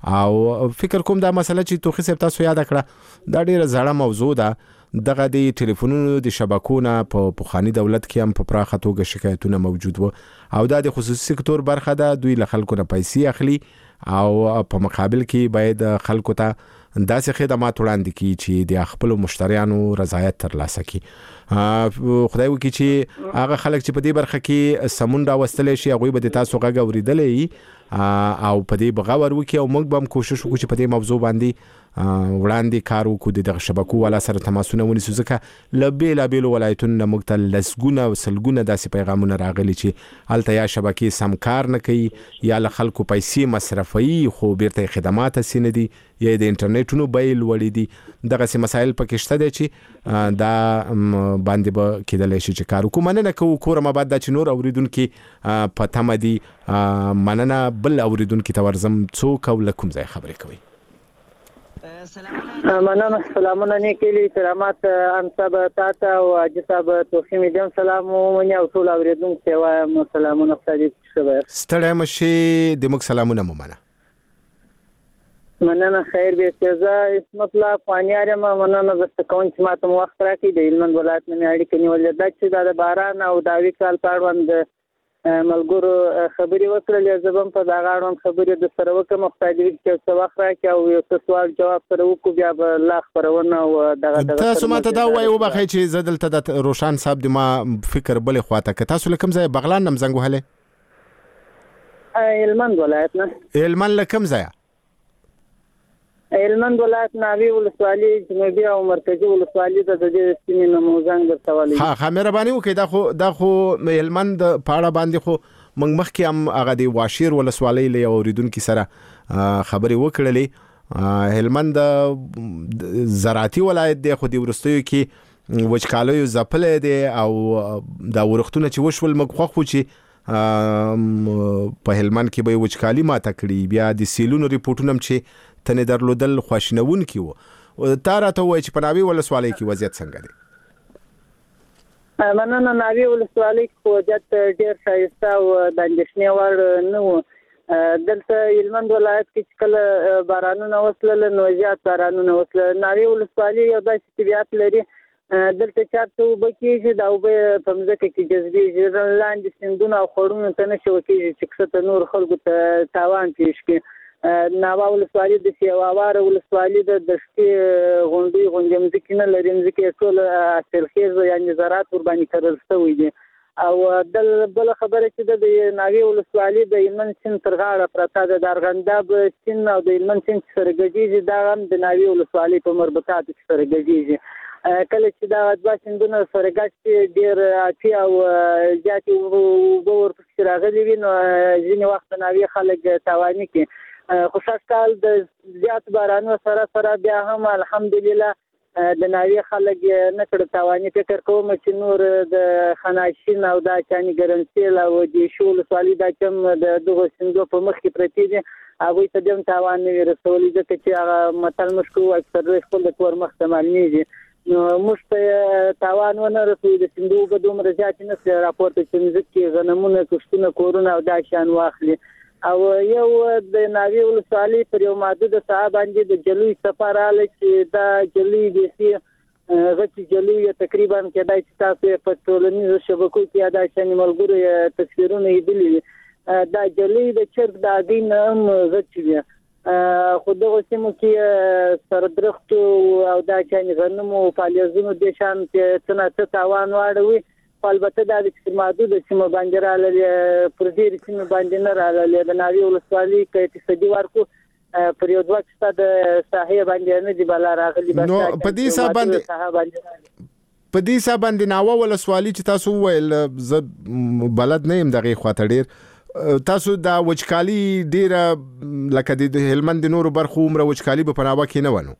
او فکر کوم دا مسله چې توخي صاحب تاسو یاد کړه دا ډیره زړه موضوع ده دغه د ټلیفونونو د شبکونو په پوخانی دولت کې هم په پراخه توګه شکایتونه موجود وو او دا د خصوصي سکتور برخه ده دوی له خلکو نه پیسې اخلي او په مقابل کې باید خلکو ته داسې خدمات وړاندې کړي چې د خپل مشتریانو رضایت ترلاسه کړي خدای وکړي چې هغه خلک چې په دې برخه کې سمون راوستل شي هغه به د تاسو غږ اوریدلې او په دې بغاور وکړي او موږ به هم کوشش وکړو چې په دې موضوع باندې وړاندې کار وکړو د شبکو والا سره تماسونه ونیسو ځکه له بیلو ولایتونو موږ ته لسګونه سلګونه داسې پیغامونه راغلي چې هلته یا شبکې سم کار نه کوي یا له خلکو پیسې مصرفوي خو بیرته خدمات سینه دي یا د انټرنیټونو بیل وړي دي دغه سي مسایل پکې شته دي چې دا باندې به کېدلی شي چې کار وکړو مننه کوو کورم بعد د چې نور اوریدونکو په تمه دي مننه بل اوریدونکو ته ورزم څوک او لکم ځای خبرې کوي مننه سلامونه نیکلی کرامات انصاب تاته او اجصاب توخی میدم سلام ومني او ټول اوریدونکو ته وایم سلامونه خدای شبر ستړی مشي د موږ سلامونه ممنه مننه خیر به استزا اسمت الله فانیاره مننه زست کوم چې ماته وخت راکې د علم ولایت نه اړیکې نیولې د چې د باران او د وکال پاړوند ملګرو خبري وکړلې زبم په دا غاړم خبري د سره وکم مختلف چې څه وخت راکې او یو سوال جواب سره وکړو بیا به لا خبرونه او دغه تاسو ماته دا وایو بخې چې زدلته د روشن صاحب د ما فکر بل خواته که تاسو لکم ځای بغلان نم زنګ وهله علمند ولایت نه علمند لکم ځای علمند ولایت ناوی ولسوالي جنوبي او مرکزی ولسوالي د دې سیمې نموزنګ درتوالي ها مهرباني وکړئ دا خو علمند پاړه باندې خو موږ مخکې هم هغه د واشیر ولسوالي له اوریدونکو سره خبرې وکړلې هلمند زراعتي ولایت دی خو د ورستیو کې وچکالۍ زپلې دي او دا ورختونه چې وشول مخ خو چې په هلمند کې به وچکالي ماته کړی بیا د سیلونو ریپورتونه چې تنه درلودل خواشنون کیو تا راته وای چې په ناوی ولسوالۍ کې وضعیت څنګه دی؟ مننه. ناوی ولسوالۍ کې وضعیت ډیر ښایسته او د اندېښنې وړ نه و. دلته هلمند ولایت کې کله بارانونه وسول نو زیات بارانونه وسول. ناوی ولسوالۍ یو داسې طبیعت لري دلته چارته وبکیږي دا وب په مځکه کې جذبېږي لاندې سیندونه او خړونه ته نشي وکیږي چې څه نور خلکو ته تاوان پیښ کړي. ناوه ولسوالۍ د سیواواره ولسوالۍ د دشتي غونډې مځکې نه لري. مځکې ټول حاصلخیز یعنې زراعت ورباندې کرل شوی دي. او بل خبره چې د ناوې ولسوالۍ د هلمند سیند تر غاړه پرته ده. د ارغنداب سیند او د هلمند سیند سره ګډېږي دا هم د ناوې ولسوالۍ په مربوطاتو کې سره ګډېږي. کله چې دا دوه سیندونه سره ګډ شي ډېر عاطفي او زیاتې اوبه ورپسې راغلي وي نو ځینې وخت ناوې خلک تاواني کړي. خو سږکال د زیات بارانونو سره بیا هم الحمدلله د ناوې خلک نه کړ تاواني. فکر کوم چې نور د خناشین او د چاني ګرنسیل او د شول ولسوالۍ دا کوم د دغه سیندو په مخ کې پرتې دي هغوی ته هم تاوان نه وي رسولی ځکه چې هغه متل موږ کوو اکثر خپل د کور مخ ته معلومیږي نو موږ ته تاوان ونه رسوي. د سیندو اوبه دومره زیاتې نه شي راپورته چې مځکې غنمونه کښتونه کورونه او دا شیان واخلي. او یو د ناوې ولسوالۍ پر یو محدوده ساحه باندې د جلوی څپه راغله چې دا جلوی بیخي غټې جلوی تقریبا کېدای چې تاسو په ټولنیزو شبکو کې دا شانې ملګرو تصویرونه لیدلي وي. دا جلوی د چرګ د هګۍ نه هم غټې وي. خو دغه سیمو کې سردرختو او دا شانې غنمو فعالیتونو د شان څه نه څه تاوان واړوي. البته دا د محدود سیمه باندې راغلي پر دې سیمه باندې نه راغلي. د ناوې ولسوالۍ کې اقتصادي ورکو پر یو دوه کسه د ساحې باندې نه دی بل راغلي. بس نو په دې حساب باندې ناوه ولسوالۍ چې تاسو ویل ز بلد نه يم دغه خاطر ډیر تاسو دا وچکالي ډیره لکه د هلمند نور برخو عمر وچکالي په ناوه کې نه ونه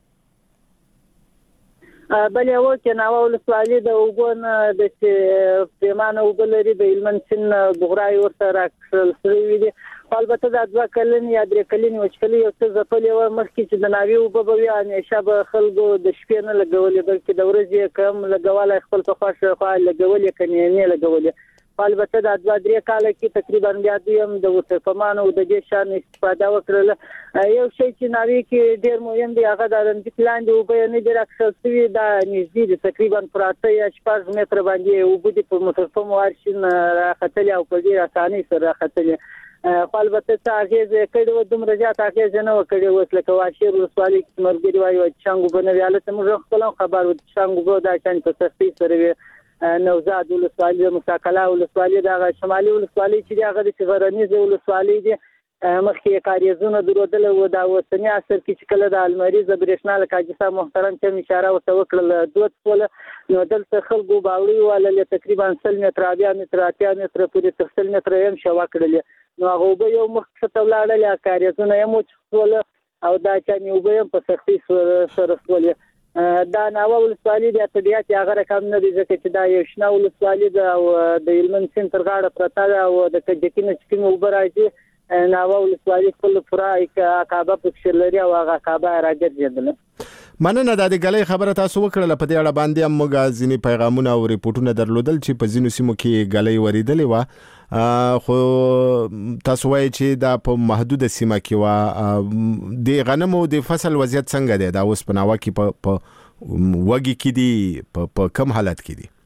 بل یو چې ناوه ولسوالۍ د وګونه د پیمانه وګلري د هلمند سیند بغرای ورته راکړل شوی دي. البته دا دوه کلن یا درې کلن وچکالي یو څه ځپلې و مخکې چې د ناوې اوبه به وي همیشه به خلکو د شپې نه لګولې بلکې د ورځې کم لګوالی خپل په خوښه خوا لګولې کنې نه لګولې. البته دا دوه درې کاله کې تقریبا بیا دویم د وسپمانو د دې شان استفاده وکړله. یو شی چې ناوې کې ډېر مهم دی هغه د رنځ لاندې اوبه نه دي راکړل شوي دا نږدې دي تقریبا پر 8 یا 6 متره باندې اوبه دي په متفهم وارشین راختلي او په ډېر اسانۍ سره راختلي. البته څه اغېزې کړې و دومره زیات اغېزې نه وکړې اوس لکه واشیر ولسوالۍ کې ملګري وایي چانګو به نه وي هلته موږ خپل خبر و چانګو به دا شان په سختۍ سره وي. نوزاد ولسوالۍ مساکلا ولسوالۍ د شمالي ولسوالۍ چې هغه د غرنیزه ولسوالۍ دي مخکې کاریزونه درودل و دا وسنی اثر کې چې کله د المریزه برېښنا لکه اجسام محترم ته اشاره وکړل دوت ول نو دلته خلکو باوري ول تقریبا 100 متر 80 متر پورې 100 متر هم شوا کړل نو هغه به یو مخ ته ولاړل کاریزونه هم ول او دا چې یو به په سختي سره ول. دا ناوه ولسوالۍ د طبيعت هغه رقم نه دي ځکه چې دا یو شنه ولسوالۍ ده او د هلمند سیند تر غاړه پرته ده او د کجکینه چې کوم اوبه راځي ناوه ولسوالۍ خپل پوره عقابه پکښې لري او هغه عقابه راګرځېدله. مننه دا د غلې خبره تاسو وکړه په دې اړه باندې هم موږ ځینې پیغامونه او ریپورتونه درلودل چې په ځینو سیمو کې غلې وریدلې و خو تاسو وایي چې دا په محدوده سیمه کې و د غنمو د فصل وضعیت څنګه دی دا اوس په ناوه کې په وګي کې دي په کم حالت کې دي؟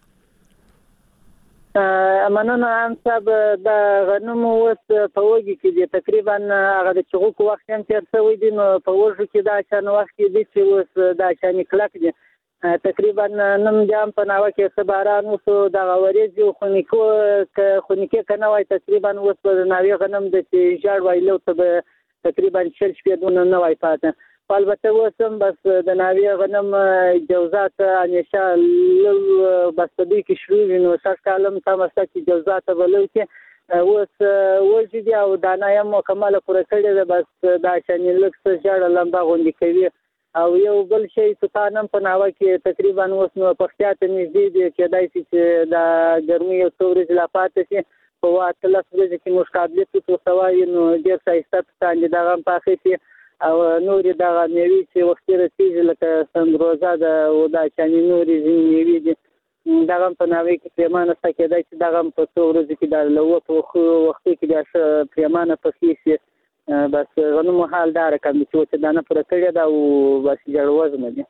مننه ان صاحب د غنمو اوس په وګي کې دي تقریبا هغه د چغوک وخت هم تیر شوی دی نو په وژو کې دا شان وخت کې دي چې اوس دا شان کلک دي تقریبا نن جام په ناوه کې سباران اوس د غوریزي خونیکه کنه وای تقریبا اوس په ناوی غنم د جړ وایلو ته تقریبا 6 پیډونه نه وای پاتې. البته وسم بس د ناوی غنم جوزات انشاء الله بس دې کې شروع نو سر کالم تماسه کې جوزات ولو کې اوس وږي دي او دانه یې مکمله پوره کړې ده، بس دا شانې لږ څه ژړه لمبه غوندې کوي. او یو بل شی توتان هم په ناوه کې تقریبا اوس نو پختیا ته نږدې دي، کېدای شي چې دا ګرمي یو څو ورځې لا پاتې شي. په 18 ورځې کې موږ قابلیت ورته وایو نو ډېر ښایسته توتان دي، دغه هم پاخه شي. او نورې دغه میوې چې وختي رسېږي لکه سندروزه ده او دا شانې نورې ځینې میوې دي، دغه هم په ناوې کې پرېمانه شته. کېدای شي دغه هم په څو ورځو کې دا له په وختي کې بیا ښه پرېمانه پخې شي. بس غنمو حال دا رقم دي چې وچه دانه پوره کړې ده او بس جړ وزنه دي.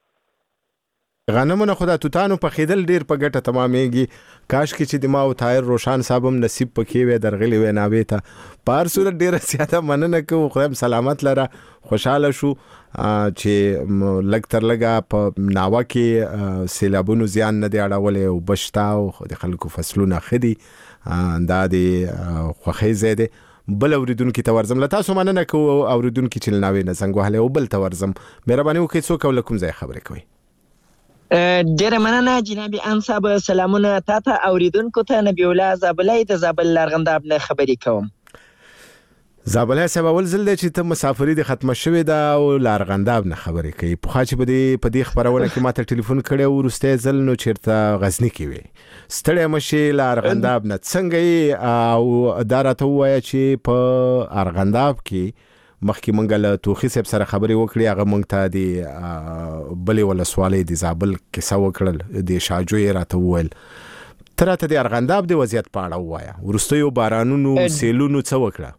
غنمونه خو د توتانو پخېدل ډېر په ګټه تمامېږي. کاش کې چې د ما او طاهر روشان صاحب هم نصیب پکې وی درغلي وی ناوې ته. په هر صورت ډېره زیاته مننه کوو، خدای سلامت لره. خوشحاله شو چې لږ تر لږه په ناوه کې سیلابونو زیان نه دی اړولی او بشتا او د خلکو فصلونه ښه دي، دا د خوښۍ ځای دی. بل اوریدونکو ته ورزم، له تاسو مننه کوو اوریدونکو چې لناوې نه زنګ وهلی، او بل ته ورزم مهرباني وکړئ څوک او له کوم ځای خبرې کوئ؟ ډیره مننه جناب انصاب، سلامونه تاته اوریدونکو ته. نبی الله زابلای د زابل لارغنداب نه خبرې کوم. زابلای صاحب اول ځل دی چې ته مسافري د ختمه شوې ده او لارغنداب نه خبرې کوي. پخوا چې په دې خبرونه کې ماته ټلیفون کړی و وروستی ځل نو چېرته غزني کې وې. ستړی مه شې لارغنداب نه، څنګه یې؟ او دا راته ووایه چې په ارغنداب کې مخکې موږ له توخي صاحب سره خبرې وکړې، هغه موږ ته د بلې ولسوالۍ د زابل کیسه وکړل، د شاجو یې راته وویل. ته راته د ارغنداب د وضعیت په اړه ووایه، وروستیو بارانونو سیلونو څه وکړه؟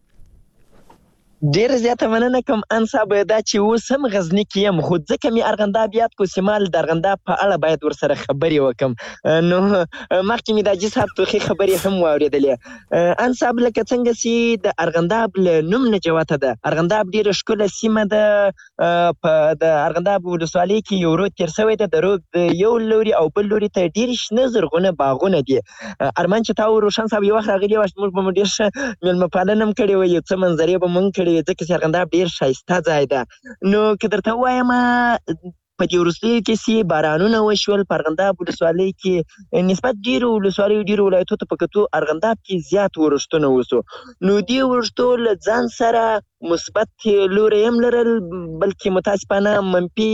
ډیر زیاته مننه کوم انصاب، دا چې اوس هم غزني کې یم خو ځکه مې ارغنداب یاد کو سیمال د ارغنداب په اړه باید ورسره خبرې وکم. نو مخکې مې د حاجي صاحب توخي خبرې هم واورېدلې. انصاب لکه څنګه چې د ارغنداب له نوم نه جوته ده، ارغنداب ډیره ښکله سیمه ده. په د ارغنداب ولسوالۍ کې یو رود تیر شوی ده، د رود یو لوري او بل لوري ته ډېر شنه زرغونه باغونه دي. ارمان چې تا او روشن صاحب یو وخت راغلي وه، موږ به مو ډېر ښه مېلمه پالنه هم کړې وه، یو څه منظرې به مونږ کړې ځکه چې ارغنداب ډیر ښایسته ځای ده. نو که درته ووایم په دې وروستیو کې چې بارانونه وشول په ارغنداب ولسوالۍ کې نسبت ډیرو ولسوالیو ډیرو ولایتو ته په کتو ارغنداب کې زیات ورښتونه وسو. نو دې ورښتو له ځان سره مثبت لوری هم لرل، بلکې متاسفانه منفي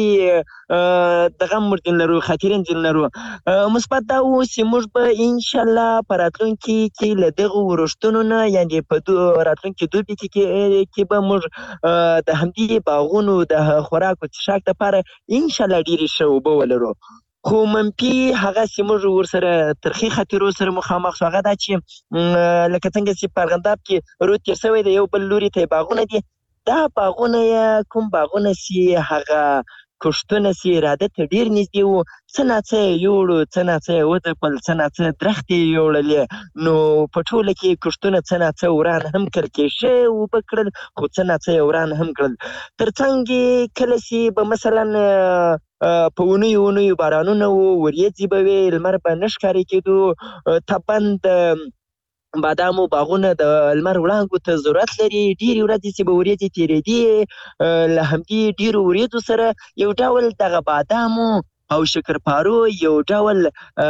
دغه هم ورځین لرو، خاطرین ځین لرو. مثبت دا و چې موږ به انشاءالله په راتلونکي کې له دغو ورښتونو نه یعنې په راتلونکي دوبي کې به موږ د همدې باغونو د خوراک او څښاک دپاره انشاءالله ډېرې ښه اوبه ولرو. خو منفي هغه چې موږ ورسره ترخي خاطرو سره مخامخ شو، هغه دا چې لکه څنګه چې په ارغنداب کې رود تېر شوی دی، یو بل لوري ته باغونه دي. دا باغونه یې کوم باغونه چې هغه کښتونه چې اراده ته ډېر نږدې وو، څه ناڅه یې یوړو، څه ناڅه یې وځپل، څه ناڅه درختې یې یوړلې. نو په ټوله کې کښتونه څه ناڅه وران هم کړل، کېښه یې اوبه کړل خو څه ناڅه یې وران هم کړل. تر څنګ یې کله چې به مثلا په اونیو بارانونه وو، وریځې به وې، لمر به نه ښکارې کېدو، طبعا د بادامو باغونه د لمر وړانګو ته ضرورت لري. ډېرې ورځې چې به وریځې تېرېدې، له همدې ډېرو وریځو سره یو ډول دغه بادامو او شکرپارو یو ډول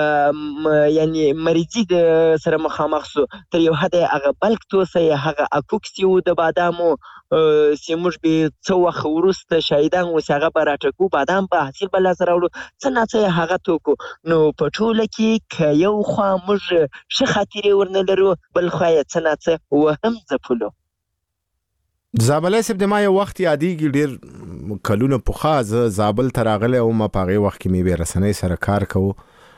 یعنی مریضي سره مخامخ سو. تر یو حده هغه بلک توسه هغه اکوکس یو د بادامو چې موږ به څه وخت وروسته شاهدان اوس هغه به راټکو، بادام به حاصل به لاسته راوړو، څه ناڅه هغه توکو. نو په ټوله کې که یو خوا موږ ښه خاطرې ورنه لرو، بل خوا یې څه ناڅه وهم ځپلو. زابلای صاحب د ما یو وخت یادېږي، ډېر کلونه پخوا زه زابل ته راغلی وم، په هغې وخت کې مې بې رسنۍ سره کار کوو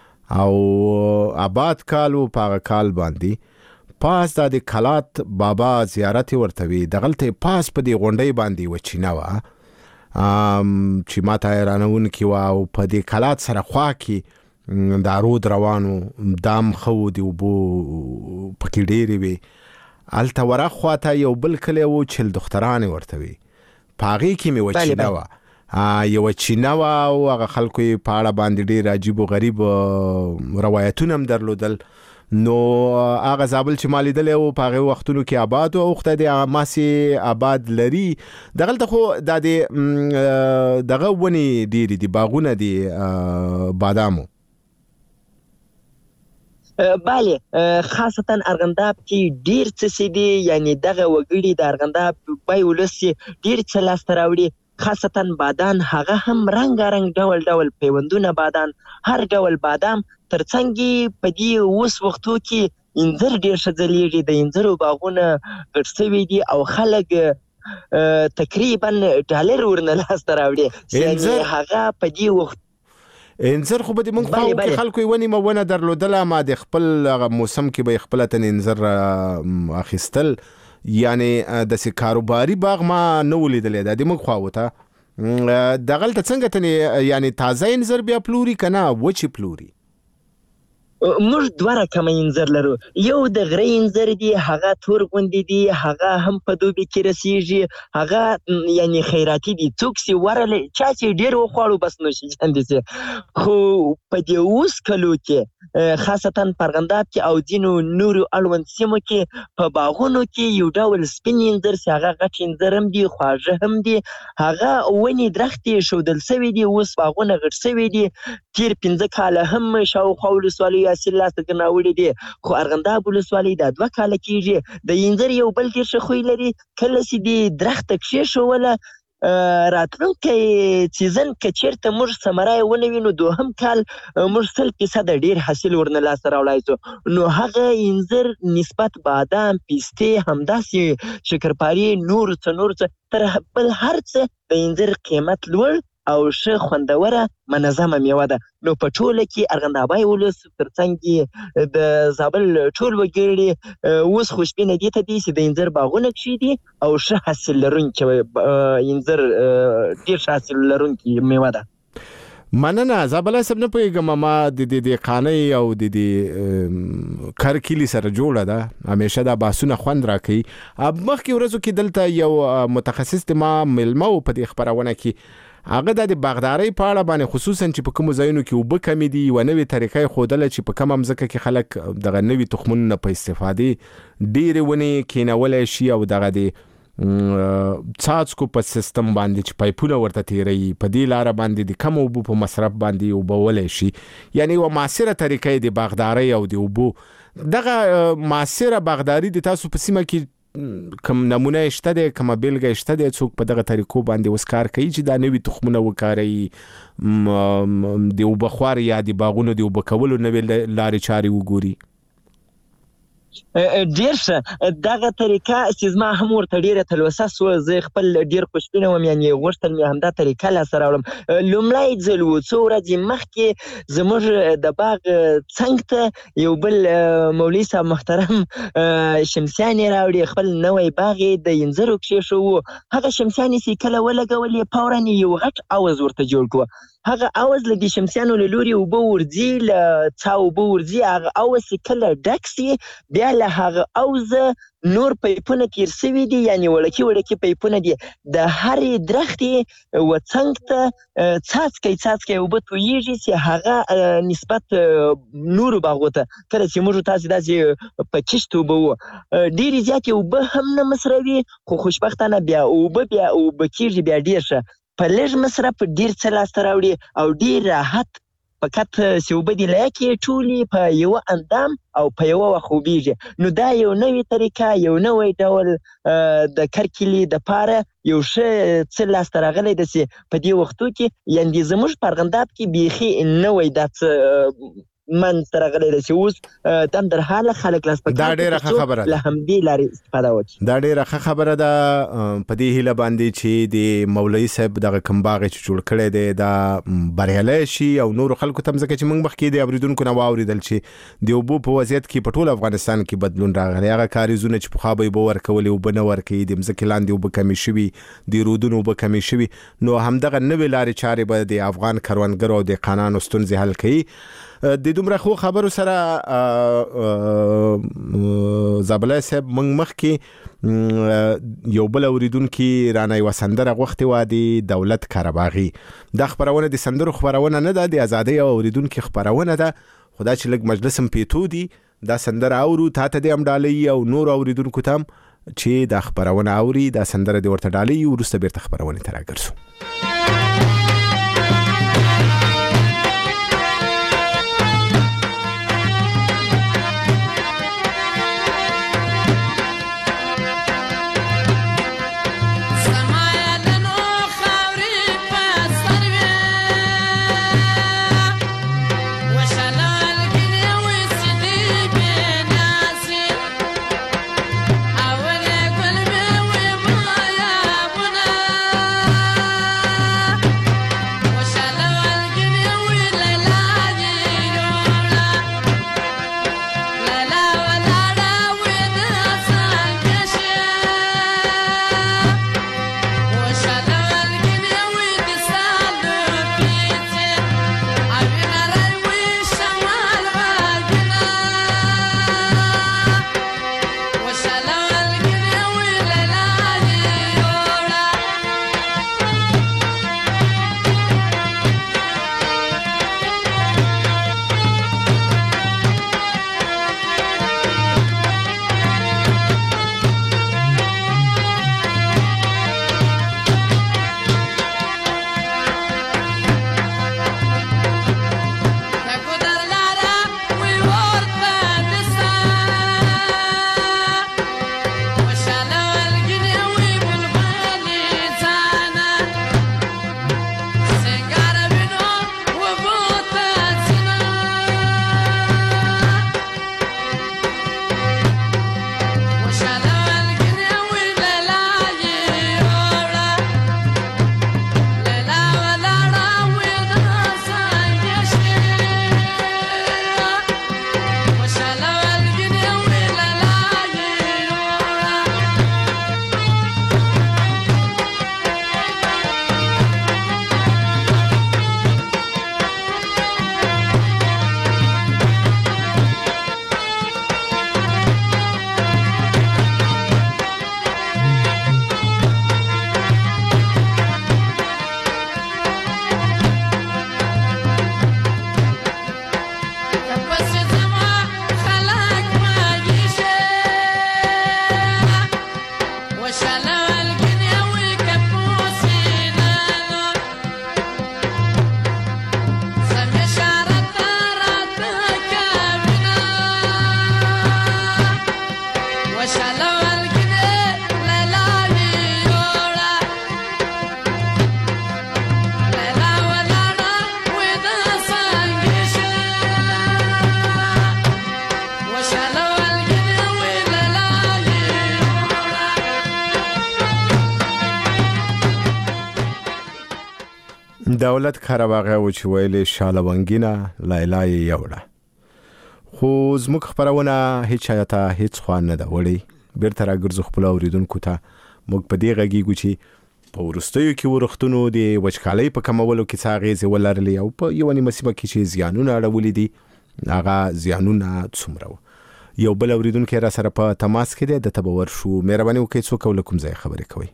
او آباد کال و. په هغه کال باندې پاس دا د کلات بابا زیارت ورته وي، دغلته پاس په دې غونډۍ باندې یوه چینه وه چې ما ته حیرانونکې وه، او په دې کلات سره خوا کې دا رود روان و، دام ښه و، د اوبو پکې ډېرې وې. هلته ورخ خواته یو بل کلی و چې دخترانې ورته وي، په هغې کې مې یوه چینه وه، یوه چینه وه او هغه خلکو یې په اړه باندې ډېر عجیب و غریب روایتونه هم درلودل. نو هغه زابل چې ما لیدلی و په هغې وختونو کې آباد و، او خدای دې ماسې آباد لري. دغلته خو دا د دغه ونې ډېرې دي، باغونه دي بادامو. بله خاصتا ارغنداب کې ډیر څه سي دي، یعنی دغه وګړي د ارغنداب بای ولس ډیر څه لاسته راوړي، خاصتا بادان هغه هم رنګارنګ ډول ډول پیوندونه بادان، هر ډول بادام، ترڅنګ په دې اوس وختو کې انځر ډیر ښه ځلیږي، د انځرو باغونه غټ سوي دي او خلک تقریبا ډالر ورنه لاسته راوړي، یعنی هغه په دې وخت انځر خو به د موږ خو کې خلکو یې ونیمه ونه درلودله، ما د خپل موسم کې به خپل تن انځر اخیستل، یعنی د سې کاروباري باغ ما نه ولیدلې د موږ خو وته دغلته څنګه تنه، یعنی تازه انځر بیا پلوري کنه وچی پلوري؟ موږ دوه رقمه انځر لرو، یو د غره انځر دی، هغه تور غوندې دی، هغه هم په دوبي کې رسیږي، هغه یعنی خیراتي دی، څوک چې ورله چا چې ډیر وخوړو بس نو شي ځاندې، خو په دې اوس کلو کې خاصتا په ارغنداب کې او ځینو نورو اړوند سیمو کې په باغونو کې یو ډول سپین انځر چې هغه غټ انځر هم دی، خواږه هم دی، هغه ونې درختې ښودل سوي دي، اوس باغونه غټ سوي دي، تیر 15 کاله هم شاوخوا ولسوالۍ حاصل لاسته ګرځولي دي، خو ارغنداب ولسوالۍ دا 2 کاله کېږي. د انځر یو بل ډېر ښه خوی لري، کله چې د درخته کښېښوله راتلونکی سیزن که چېرته موږ ثمره یې ونه وینو، دوهم کال موږ 100% ډېر حاصل ورنه لاسته راوړی سو، نو هغه انځر نسبت بادام، پیستې، همداسې شکرپارې، نور څه تر بل هر څه د انځر قیمت لوړ او ښه خوندوره منظمه میوه ده. نو په ټوله کې ارغندابای ولس ترڅنګ د زابل ټول وګړي اوس خوشبینه دي ته دي چې د انځر باغونه کښې دي او ښه حاصل لرونکي انځر ډېر ښه حاصل لرونکي میوه ده. مننه زابل صاحب، نه پوهېږم ما د قانۍ او د کرکیلي سره جوړه ده، همیشه دا بحثونه خوند راکوي. مخکې ورځو کې دلته یو متخصص د ما ملمه و په دې خپرونه کې، هغه د باغدارۍ په اړه باندې خصوصا چې په کومو ځایونو کې اوبه کمې دي یوه نوې طریقه یې ښودله چې په کمه مځکه کې خلک دغه نوي تخمونو په استفادې ډېرې ونې کېنولی شي او دغه د څاڅکو په سیستم باندې چې پایپونه ورته تیروي، په دې لاره باندې د کم اوبو په مصرف باندې اوبولی شي، یعنی یوه معاصره طریقه یې د باغدارۍ او د اوبو. دغه معاصره باغداري د تاسو په سیمه کې کوم نمونه شته دی، کومه بیلګه شته دی څوک په دغه طریقو باندې اوس کار کوي چې دا نوي تخمونه وکاروي، د اوبه خوار یا د باغونو د اوبه کولو نوې لارې چارې وګوري؟ ډیر ښه، دغه طریقه چې زما هم ورته ډیره تلوسه سوه، زه خپل ډیر خوشبینه وم، یعنې غوښتل مې همدا طریقه لاسته راوړم. لومړی ځل و څو ورځې مخکې زموږ د باغ څنګ ته یو بل مولوي صاحب محترم شمسیانې راوړي، خپل نوی باغ یې د انځرو کښېښوو، هغه شمسیانې چې کله ولګولې فوراً یو غټ عوض ورته جوړ کړو، هغه عوض له دې شمسیانو له لوري اوبه ورځي، له څا اوبه ورځي، هغه عوض چې کله ډک سي بیا له هغه عوضه نور پیپونه تیر سوي دي، یعنې وړکي وړکي پیپونه دي، د هرې درختې و څنګ ته څاڅکی اوبه تویېږي چې هغه نسبت نورو باغو ته کله چې موږ تاسې داسې په کښت اوبه وو ډېرې زیاتې اوبه هم نه مصروي، خو خوشبختانه بیا اوبه کېږي بیا ډېر ښه، په لږ مصرف ډېر څه لاسته راوړي او ډېر راحت، فقط چې اوبه دې لایقې ټولې په یوه اندام او په یوه وخت اوبېږي. نو دا یو نوې طریقه، یو نوی ډول د کرکیلي دپاره یو ښه څه لاسته راغلی ده چې په دې وختو کې یعنې زموږ په ارغنداب کې بیخي نوی دا څه منځته راغلی ده چې اوس دم در حاله خلک لاس په کار کوي له همدې لارې استفاده وکړي. دا ډېره ښه خبره ده. په دې هیله باندې چې د مولوي صاحب دغه کوم باغ چې جوړ کړی دی دا بریالی شي او نورو خلکو ته ځکه چې موږ مخکې د اورېدونکو نه واورېدل چې د اوبو په وضعیت کې په ټول افغانستان کې بدلون راغلی، هغه کاریزونه چې پخوا به یې اوبه ورکولې اوبه نه ورکوي، د مځکې لاندې اوبه کمې شوي، د رودونو اوبه کمې شوي، نو همدغه نوې لارې چارې به د افغان کروندګرو او دهقانانو ستونزې حل کوي. د دومره خو خبرو سره زابلای صاحب موږ مخکې یو بل اوریدونکي رانه یوه سندره غوښتې وه د دولت کارباغي. دا خپرونه د سندرو خپرونه نه ده، د ازادۍ او اوریدونکي خپرونه ده، خو دا چې لږ مجلس هم پیتو دي دا سندره اورو، تا ته دې هم ډالۍ او نور اوریدونکو ته هم چې دا خپرونه اوري دا سندره دې ورته ډالۍ، وروسته بیرته خپرونې ته راګرځو. دولت کارواغه و چې ویلې شالونګینا لایلای یوړه خو زموږ خبرونه هیڅ چاته هیڅ خوان نه دا وړي بیرته راګرځو خپل اوریدونکو ته موږ په دې غږیږو چې په ورستیو کې ورختونو د وچکالۍ په کمولو کې څه اغېزې ولرلې او په یو نیمه سیمه کې چې زیانونه اړولې دي هغه زیانونه څومره یو بل اوریدونکو را سره په تماس کې د تبور شو مهرباني وکړئ څوک ولکم ځای خبرې کوي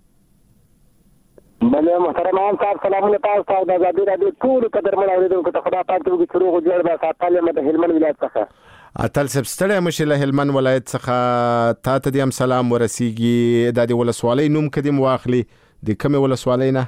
بله محترمان صاحب سلامونه تاسو ته د ازادي راډیو ټول قدرمن اوریدونکو ته خدا پاک دې چې روغ جوړ به ساتل مې د هلمند ولایت څخه اتل سبستړی مشه له هلمند ولایت څخه تا ته دې هم سلام ورسیږي د دې ولسوالۍ نوم کدیم واخلي د کومه ولسوالۍ نه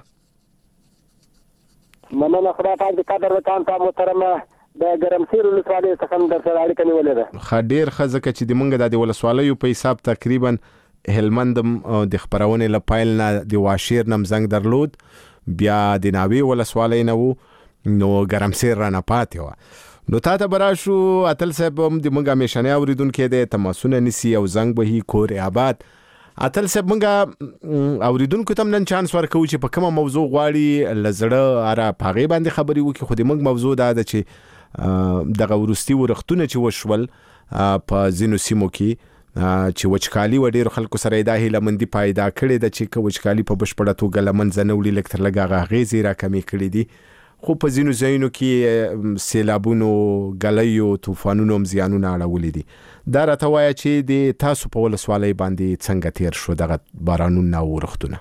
مننه خدا پاک دې قدر وکړم تاسو محترمه د ګرمسیر ولسوالۍ څخه در سره اړیکه نیولې ده خډیر خزکه چې د مونږ د ولسوالیو په حساب تقریبا هلمند د خبرونه لپایل نه د واشیر نم زنګ درلود بیا د ناوی ولسوالۍ نه وو نو ګرمسیر را نه پاتې و نو تاسو براشو اتل صاحب د مونږه میشنه اوریدونکو د تماسونه نسی او زنګ به کور آباد اتل صاحب مونږه اوریدونکو تم نن چانس ورکو چې په کومه موضوع غواړي لزړه اره پاغي باندې خبري وکي خو د مونږ موضوع دا ده چې دغه ورستي ورختونه چې وشول په زینو سیمو کې چې وچکالي و ډیر خلکو سره د هیلمندي پایدا کړي د چې وچکالي په بشپړه توګه لمن زنولې لکتر لګا غیزي را کمی کړي دي خو په زینو زینو کې سیلابونو غلیو طوفانونو زیانونه اړولې دي دا راته وایي چې د تاسو په ولسوالۍ باندې څنګه تیر شو دغه بارانونه او ورختونه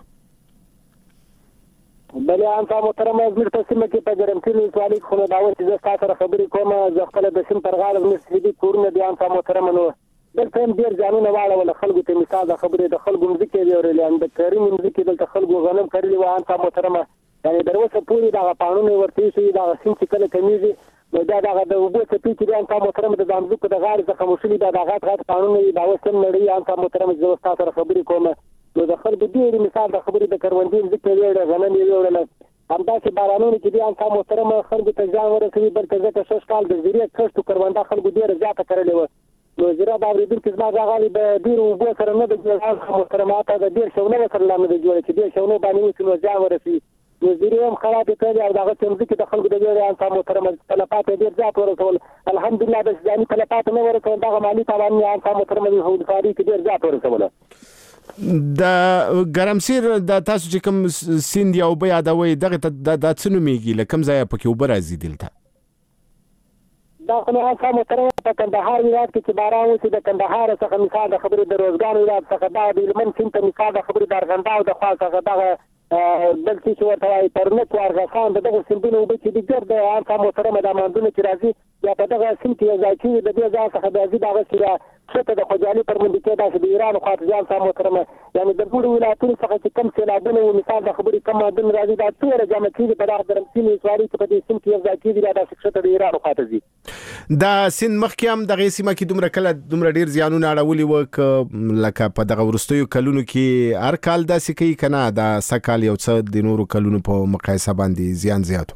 بله انت محترمه زموږ په سیمه کې په ګرمسیر ولسوالۍ کې خو دا و چې زه تاسو سره خبرې کوم زه خپل د سیم پر غاړه مستفیدي کورونه دي انت محترمه نو دلته هم ډېر ځانونه واړول خلکو ته مثال د خبرې د خلکو مځکې دی اورېلې د کریم مځکې دلته خلکو غنم کرلي و انت محترمه یعنی در اوسه پورې دغه قانون ورته شي دغه سیم چې کله کمیږي نو دا دغه د اوبو څپې چې انت محترمه د ځمکو د غاړې څخه مشلي دا دغه قانون دی دا اوس هم نړۍ انت محترمه زه تاسو سره خبرې کوم نو د خلکو ډېر مثال د خبرې د کروندې مځکې دی غنم یې وړل همداسې بارانونه چې دي انت محترمه خلکو ته ځان ورسوي بلکې ځکه شش کال د زیرې کښت کرونده خلکو ډېر زیاته کړلې و نو زیرا د اوریدونکو زما غاړي د ډیر وبو سره نه د جوړه محترمات د ډیر شونه سره لاندې د جوړه چې ډیر شونه باندې وسنو ځان ورسي نو زیرا هم خراب کړي او دغه څنګه د خلکو د ډیر انسان محترمات طلبات ډیر زیات ورسول الحمدلله د ځاني طلبات نه ورسول دغه مالی تاوان نه انسان محترمات هوډکاري کې ډیر زیات ورسول د ګرمسیر د تاسو چې کوم سیند یو بیا دا وای دغه د څنو میږي لکه کوم ځای په کې وبر ازي دلته دا خو نه انسان محترمات په کندهار ولایت کې چې باران وشي د کندهار څخه مثال د خبرې د روزګان ولایت څخه دا د لمن سیند ته مثال د خبرې د ارغنداو د خوا څخه دغه بلکې چې ورته وایي پرنک ورغسان دغه سیندونه وبې چې د ګرد انسان محترمه د ماندونه چې راځي یا په دغه سیند کې ځای چې د دې ځای څخه د ځي دغه سره څه د خوجالي پر منډي کې د ایران خاطر ځان سم محترمه یعنی د ټول ولایتونو څخه چې کم سیلابونه او مثال د خبرې کم مادن راځي دا ټول جمع کیږي په دغه درمسین سوالي چې په دې سیند کې ځای کې د څه د ایران خاطر ځي دا سین مخکې هم دغه سیمه کې دومره ډیر زیانونه اړولي وک لکه په دغه ورستیو کلونو کې هر کال داسې کوي کنه دا سکال یو څه د نورو کلونو په مقایسه باندې زیان زیاتو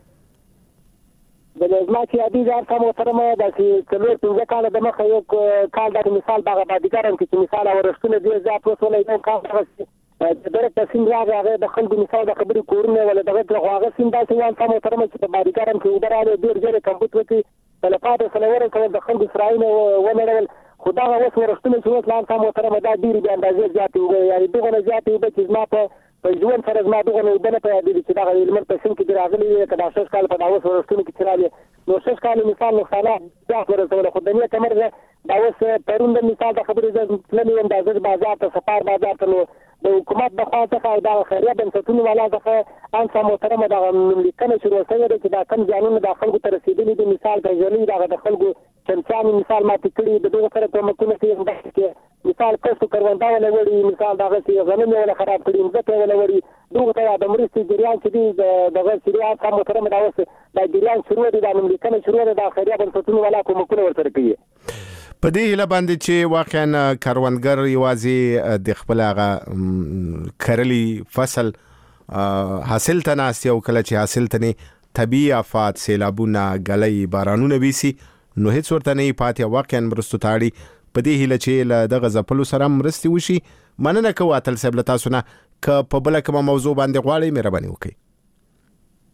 د لازمه چې ادي ځان سم محترمه د کلور څنګه کال د مخه یو کال د مثال دغه باندې چې مثال ورښتونه ډیر زیات وسولې نه کار د درک تسین راغی د خلکو مثال د خبرې کورونه ولا دغه هغه سین داسې وان سم محترمه چې په باندې کې ودراله ډیر ډیر کمپیوټر وکي تلفات سره ورته د خلکو اسرائیل ونړل خدا هغه ورښتونه چې وسلام سم محترمه دا ډیر د اندازې زیات وي یعنی دغه زیات وي چې ما په ژوند سره زما دغه نه په دې چې دا علم په سم کې راغلي کدا 6 کال په داوس ورښتونه کې چرالي نو 6 کال مثال نو خلاص دا ورته خو دنیا کمر دا اوس پرون د مثال د خبرې د پلانې اندازې بازار ته سفر بازار ته د حکومت د خوا څخه دا خیریه بنسټونو والا څخه انسان محترمه د لیکنه شروع شوې ده چې دا کم ځانونه د خلکو ته رسیدلي دي مثال د ژوند د خلکو چمچان مثال ما تکړي د دغه سره کومه کومه چې مثال کښت کروندا ولا وړي مثال دغه چې غنم ولا خراب کړي ځکه ولا وړي دغه ته د مرستې جریان چې دغه شریعت هم محترمه دا اوس د جریان شروع دي د لیکنه شروع ده د خیریه بنسټونو والا کومه کومه ورسره کوي په دې هله باندې چې واقعا کاروانګر یوازې د خپل هغه کرلی فصل حاصل تناسي او کله چې حاصل تني طبيعي آفات سیلابونه غلې بارانونه ویسي نو هیڅ ورته نه پاتې واقعا مرستو تاړي په دې هله چې دغه ځپلو سره مرستي وشي مننه کوم اتل صاحب له تاسو نه ک په بل کوم موضوع باندې غواړئ مهرباني وکړئ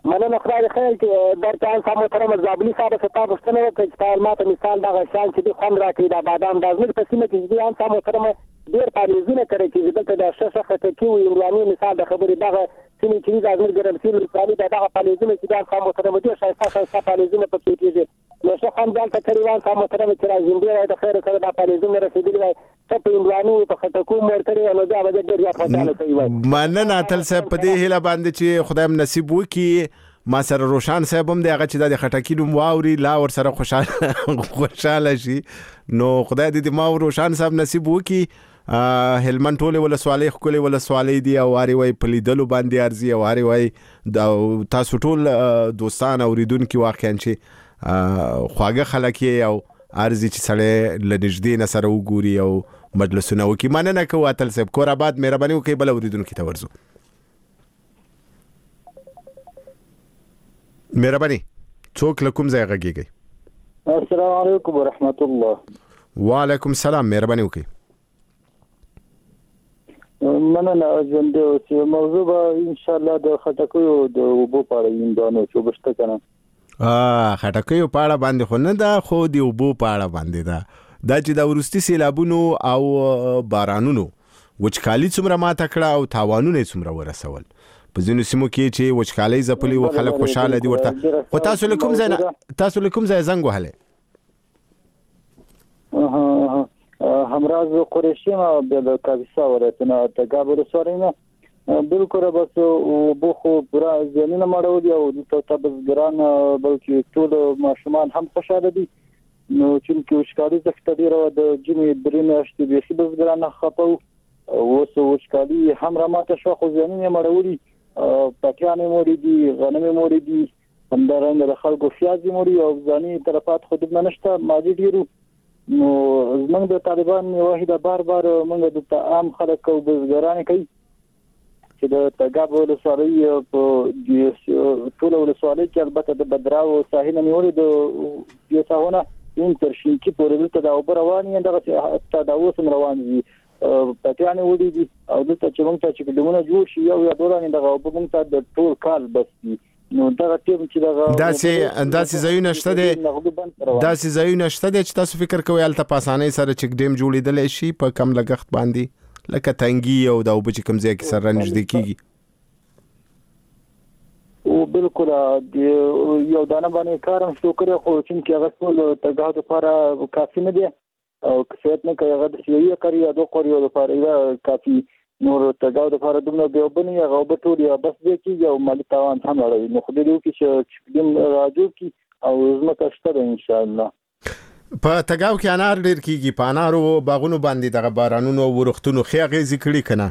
مننه خدای خیر چې درته انسان محترم زابلی صاحب ستاسو غوښتنه وکړه چې تاسو ماته مثال دغه شان چې د خوند راکړي د بادام د ازمیر په سیمه کې چې انسان محترم ډېر پالیزونه کوي چې دلته د شخص خطکی او ایرانی مثال د خبرې دغه سیمه چې د ازمیر ګرمسیر لپاره دغه پالیزونه چې د انسان محترم ډېر شایسته پالیزونه پکې کېږي نو څه هم ځان ته کریوان انسان محترم چې راځي د خیر سره د پالیزونه رسیدلی وي ته په ایرانی په خطکو مرتري نو دا به ډېر یا خوشاله کوي وي مننه اتل صاحب په دې هیله باندې چې خدای نصیب وکړي ما سره روشان صاحب هم دی هغه چې د خټکی نوم واوري لا ور سره خوشاله شي نو خدای دې ما روشان صاحب نصیب وکړي هلمند ټوله ولسوالۍ خپل ولسوالۍ دی او واري وای په لیدلو باندې ارزي او واري وای د تاسو ټول دوستان اوریدونکو واقعا چې خواږه خلک او ارزي چې سړی لنږدې نه سره وګوري او مجلسونه وکړي مننه کوم اتل صاحب کور آباد مهرباني وکړئ بل اوریدونکو ته ورزو مهرباني څوک لکم ځای غږیږي السلام علیکم ورحمت الله وعلیکم السلام مهرباني وکړئ مننه ژوند او موضوع به ان شاء الله د خټکیو د اوبو په اړه یندانو چې وبشته کنه خټکیو په اړه باندې خو نه دا خو دی اوبو په اړه باندې دا چې د ورستي سیلابونو او بارانونو وچکالي څومره ماته کړه او تاوانونه څومره ورسول په ځینو سیمو کې چې وچکالي زپلي او خلک خوشاله دي ورته خو تاسو لکم ځای زنګ وهله همراز قریشی ما د کاویسا ولایتونه تګاب ولسوالۍ بالکل بس وبو خو پورا ځینونه مړولي او د تبزګران بلکې ټول ماشومان هم خوشاله دي نو چې وشکالي زخته ډیره د جمعې درې میاشتې به شي بزګران خپو اوس وشکالي هم راماته شو خو ځینونه مړولي پټیانې موري دي غنمې موري دي همدارنګه د خلکو فیاضي موري او ځاني طرفات خود نشته ماجی ډیرو نو زمونږ د طالبان واحده بار موږ د عام خلک او بزګران کوي چې د تګاب ولسوالۍ په ټول ولسوالۍ کې البته د بدراو ساحل نیولې د یوساونه ان تر شي کې پورې د اوبر رواني دغه حتی دا اوس روان دي پټیانې وډي دي او دلته چې موږ چې کومه جوړ شي یو یا دورانه دغه اوبه موږ ته د ټول کال بس دي نو دا ټیم چې داسې ځایونه شته دي چې تاسو فکر کوئ الته په اسانۍ سره چک ډیم جوړیدل شي په کم لګښت باندې لکه تنګي او د اوبه چې کوم ځای کې سره نږدې کیږي او بالکل یو دانه باندې کارم شو کړی خو چې هغه ټول تګاو لپاره کافي نه دی او کثرت نه کوي هغه د شیوه کوي یا دوه کوي لپاره کافي نور تګاو د لپاره دومره به وبني هغه به ټول یا بس دې کیږي او مالي تاوان هم لري نو خو دې کې چې دیم راځو کی او زمکه شته ان شاء الله په تګاو کې انار ډیر کیږي په انارو باغونو باندې دغه بارانونو ورختونو خیاغې ذکرې کنه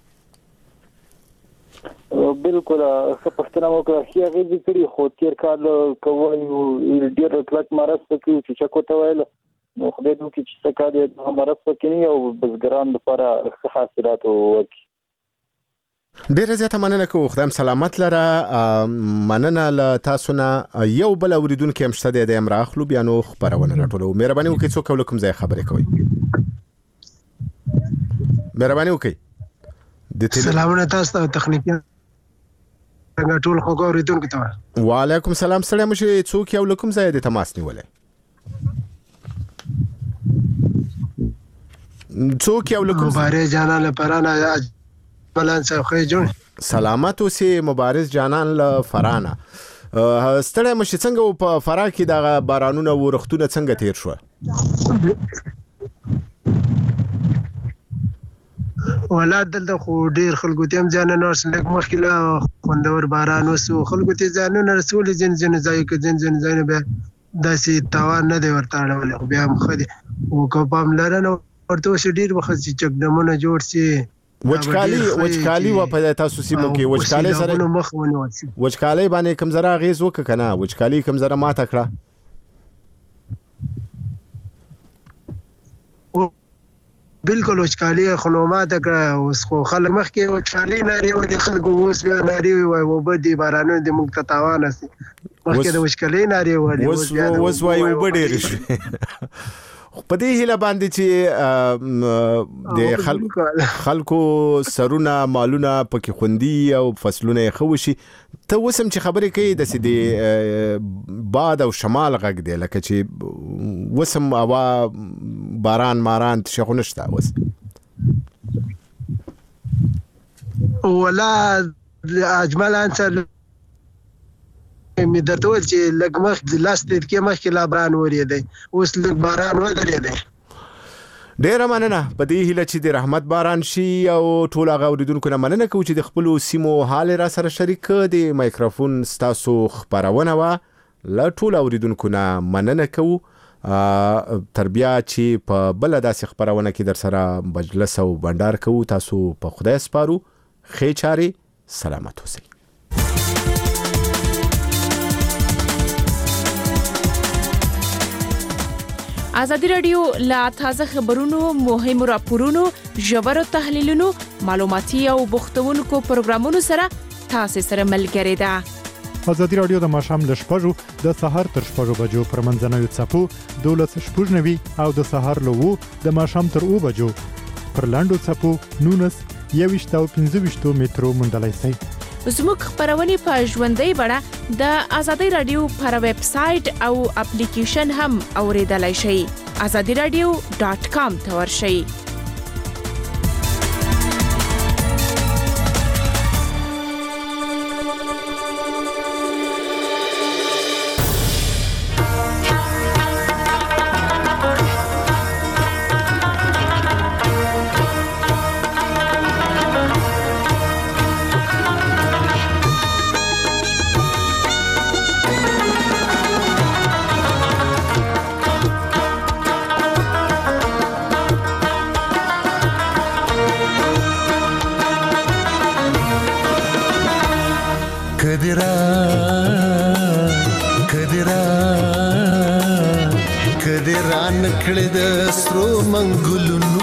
بالکل څه پښتنه وکړه خیاغې ذکرې خو تیر کال کوي ډیر کلک مرز پکې چې چکو ته ویل نو خدای دې کې چې څه کار مرز پکې نه او بزګران لپاره ښه حاصلات وکړي ډیره زیاته مننه کوم خدای سلامت لره مننه له تاسو نه یو بل اوریدونکو هم شته د امر اخلو بیا نو خبرونه راټولو مهرباني وکړئ څوک ولکم ځای خبرې کوي مهرباني وکړئ سلامونه تاسو ته تخنیکی څنګه ټول خو اوریدونکو ته وعلیکم السلام سلام مشه څوک یو لکم ځای د تماس نیولې څوک یو لکم مبارز جانان لپاره بلان صاحب خیر جون سلامت اوسې مبارز جانان لفرانه ستړی مشه څنګه په فرا کې د بارانونو ورختونه څنګه تیر شو ولادت دلته خو ډیر خلکو ته هم ځان نه ورسنګ مخکله خوندور باران وسو خلکو ته ځان نه رسول جن ځای کې جن ځای نه به داسې تاوان نه دی ورته اړول خو بیا هم خدي او کوم لرنه ورته شو ډیر وخت چې چکدمونه جوړ سي وچکالي و په تاسو سیمو کې وچکالي سره وچکالي باندې کوم زرا غیز وک کنه وچکالي کوم زرا ماته کړه بالکل وچکالي خنومات کړه اوس خو خلک مخ کې وچکالي لري او د خلکو اوس بیا لري او وبدي بارانو د موږ ته تاوان سي مخکې د وچکالي لري اوس وای وبډیر شي په دې هله باندې چې د خلکو سرونه مالونه پکې خوندي او فصلونه یې خوشي ته وسم چې خبرې کوي د سدي باد او شمال غږ دی لکه چې وسم هوا باران ماران شغونه شته وس ولا اجمل انسر می درته ول چې لږ مخ د لاس د کې مخ کې لا باران ورېدی اوس لږ باران ودرېدی ډیره مننه په دې هیله چې د رحمت باران شي او ټول هغه اوریدونکو نه مننه کوم چې د خپل سیمو حال را سره شریک د مایکروفون ستاسو خبرونه وا لا ټول اوریدونکو نه مننه کوم تربیه چې په بل داسې خبرونه کې در سره مجلس او بندر کوم تاسو په خدای سپارو خې چاري سلامت اوسئ ازادي رادیو لا تازه خبرونو مهمو راپورونو ژورو تحلیلونو معلوماتي او بوختونکو پروګرامونو سره تاسو سره ملګری ده ازادي رادیو د ماښام ل شپږو د سهار تر 6 بجو پر منځنوي څپو 12:09 او د سهار له 2 د ماښام تر 2 بجو پر لاندو څپو 19 او 15 مترو مندلای سي زموږ خبرونه په ژوندۍ بڼه د ازادي رادیو پر ویب سټ او اپلیکیشن هم اوریدلای شئ azadiradio.com ته ورشئ کړه د سترو منګلونو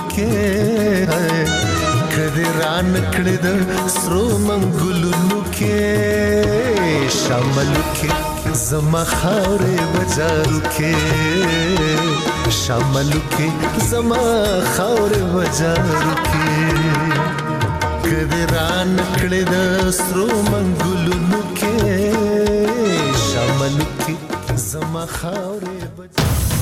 کې کدران کړه د سترو منګلونو کې شامل کې زما خاورې بازارو کې شامل کې زما خاورې بازارو کې کدران کړه د سترو منګلونو کې شامل کې زما خاورې بازارو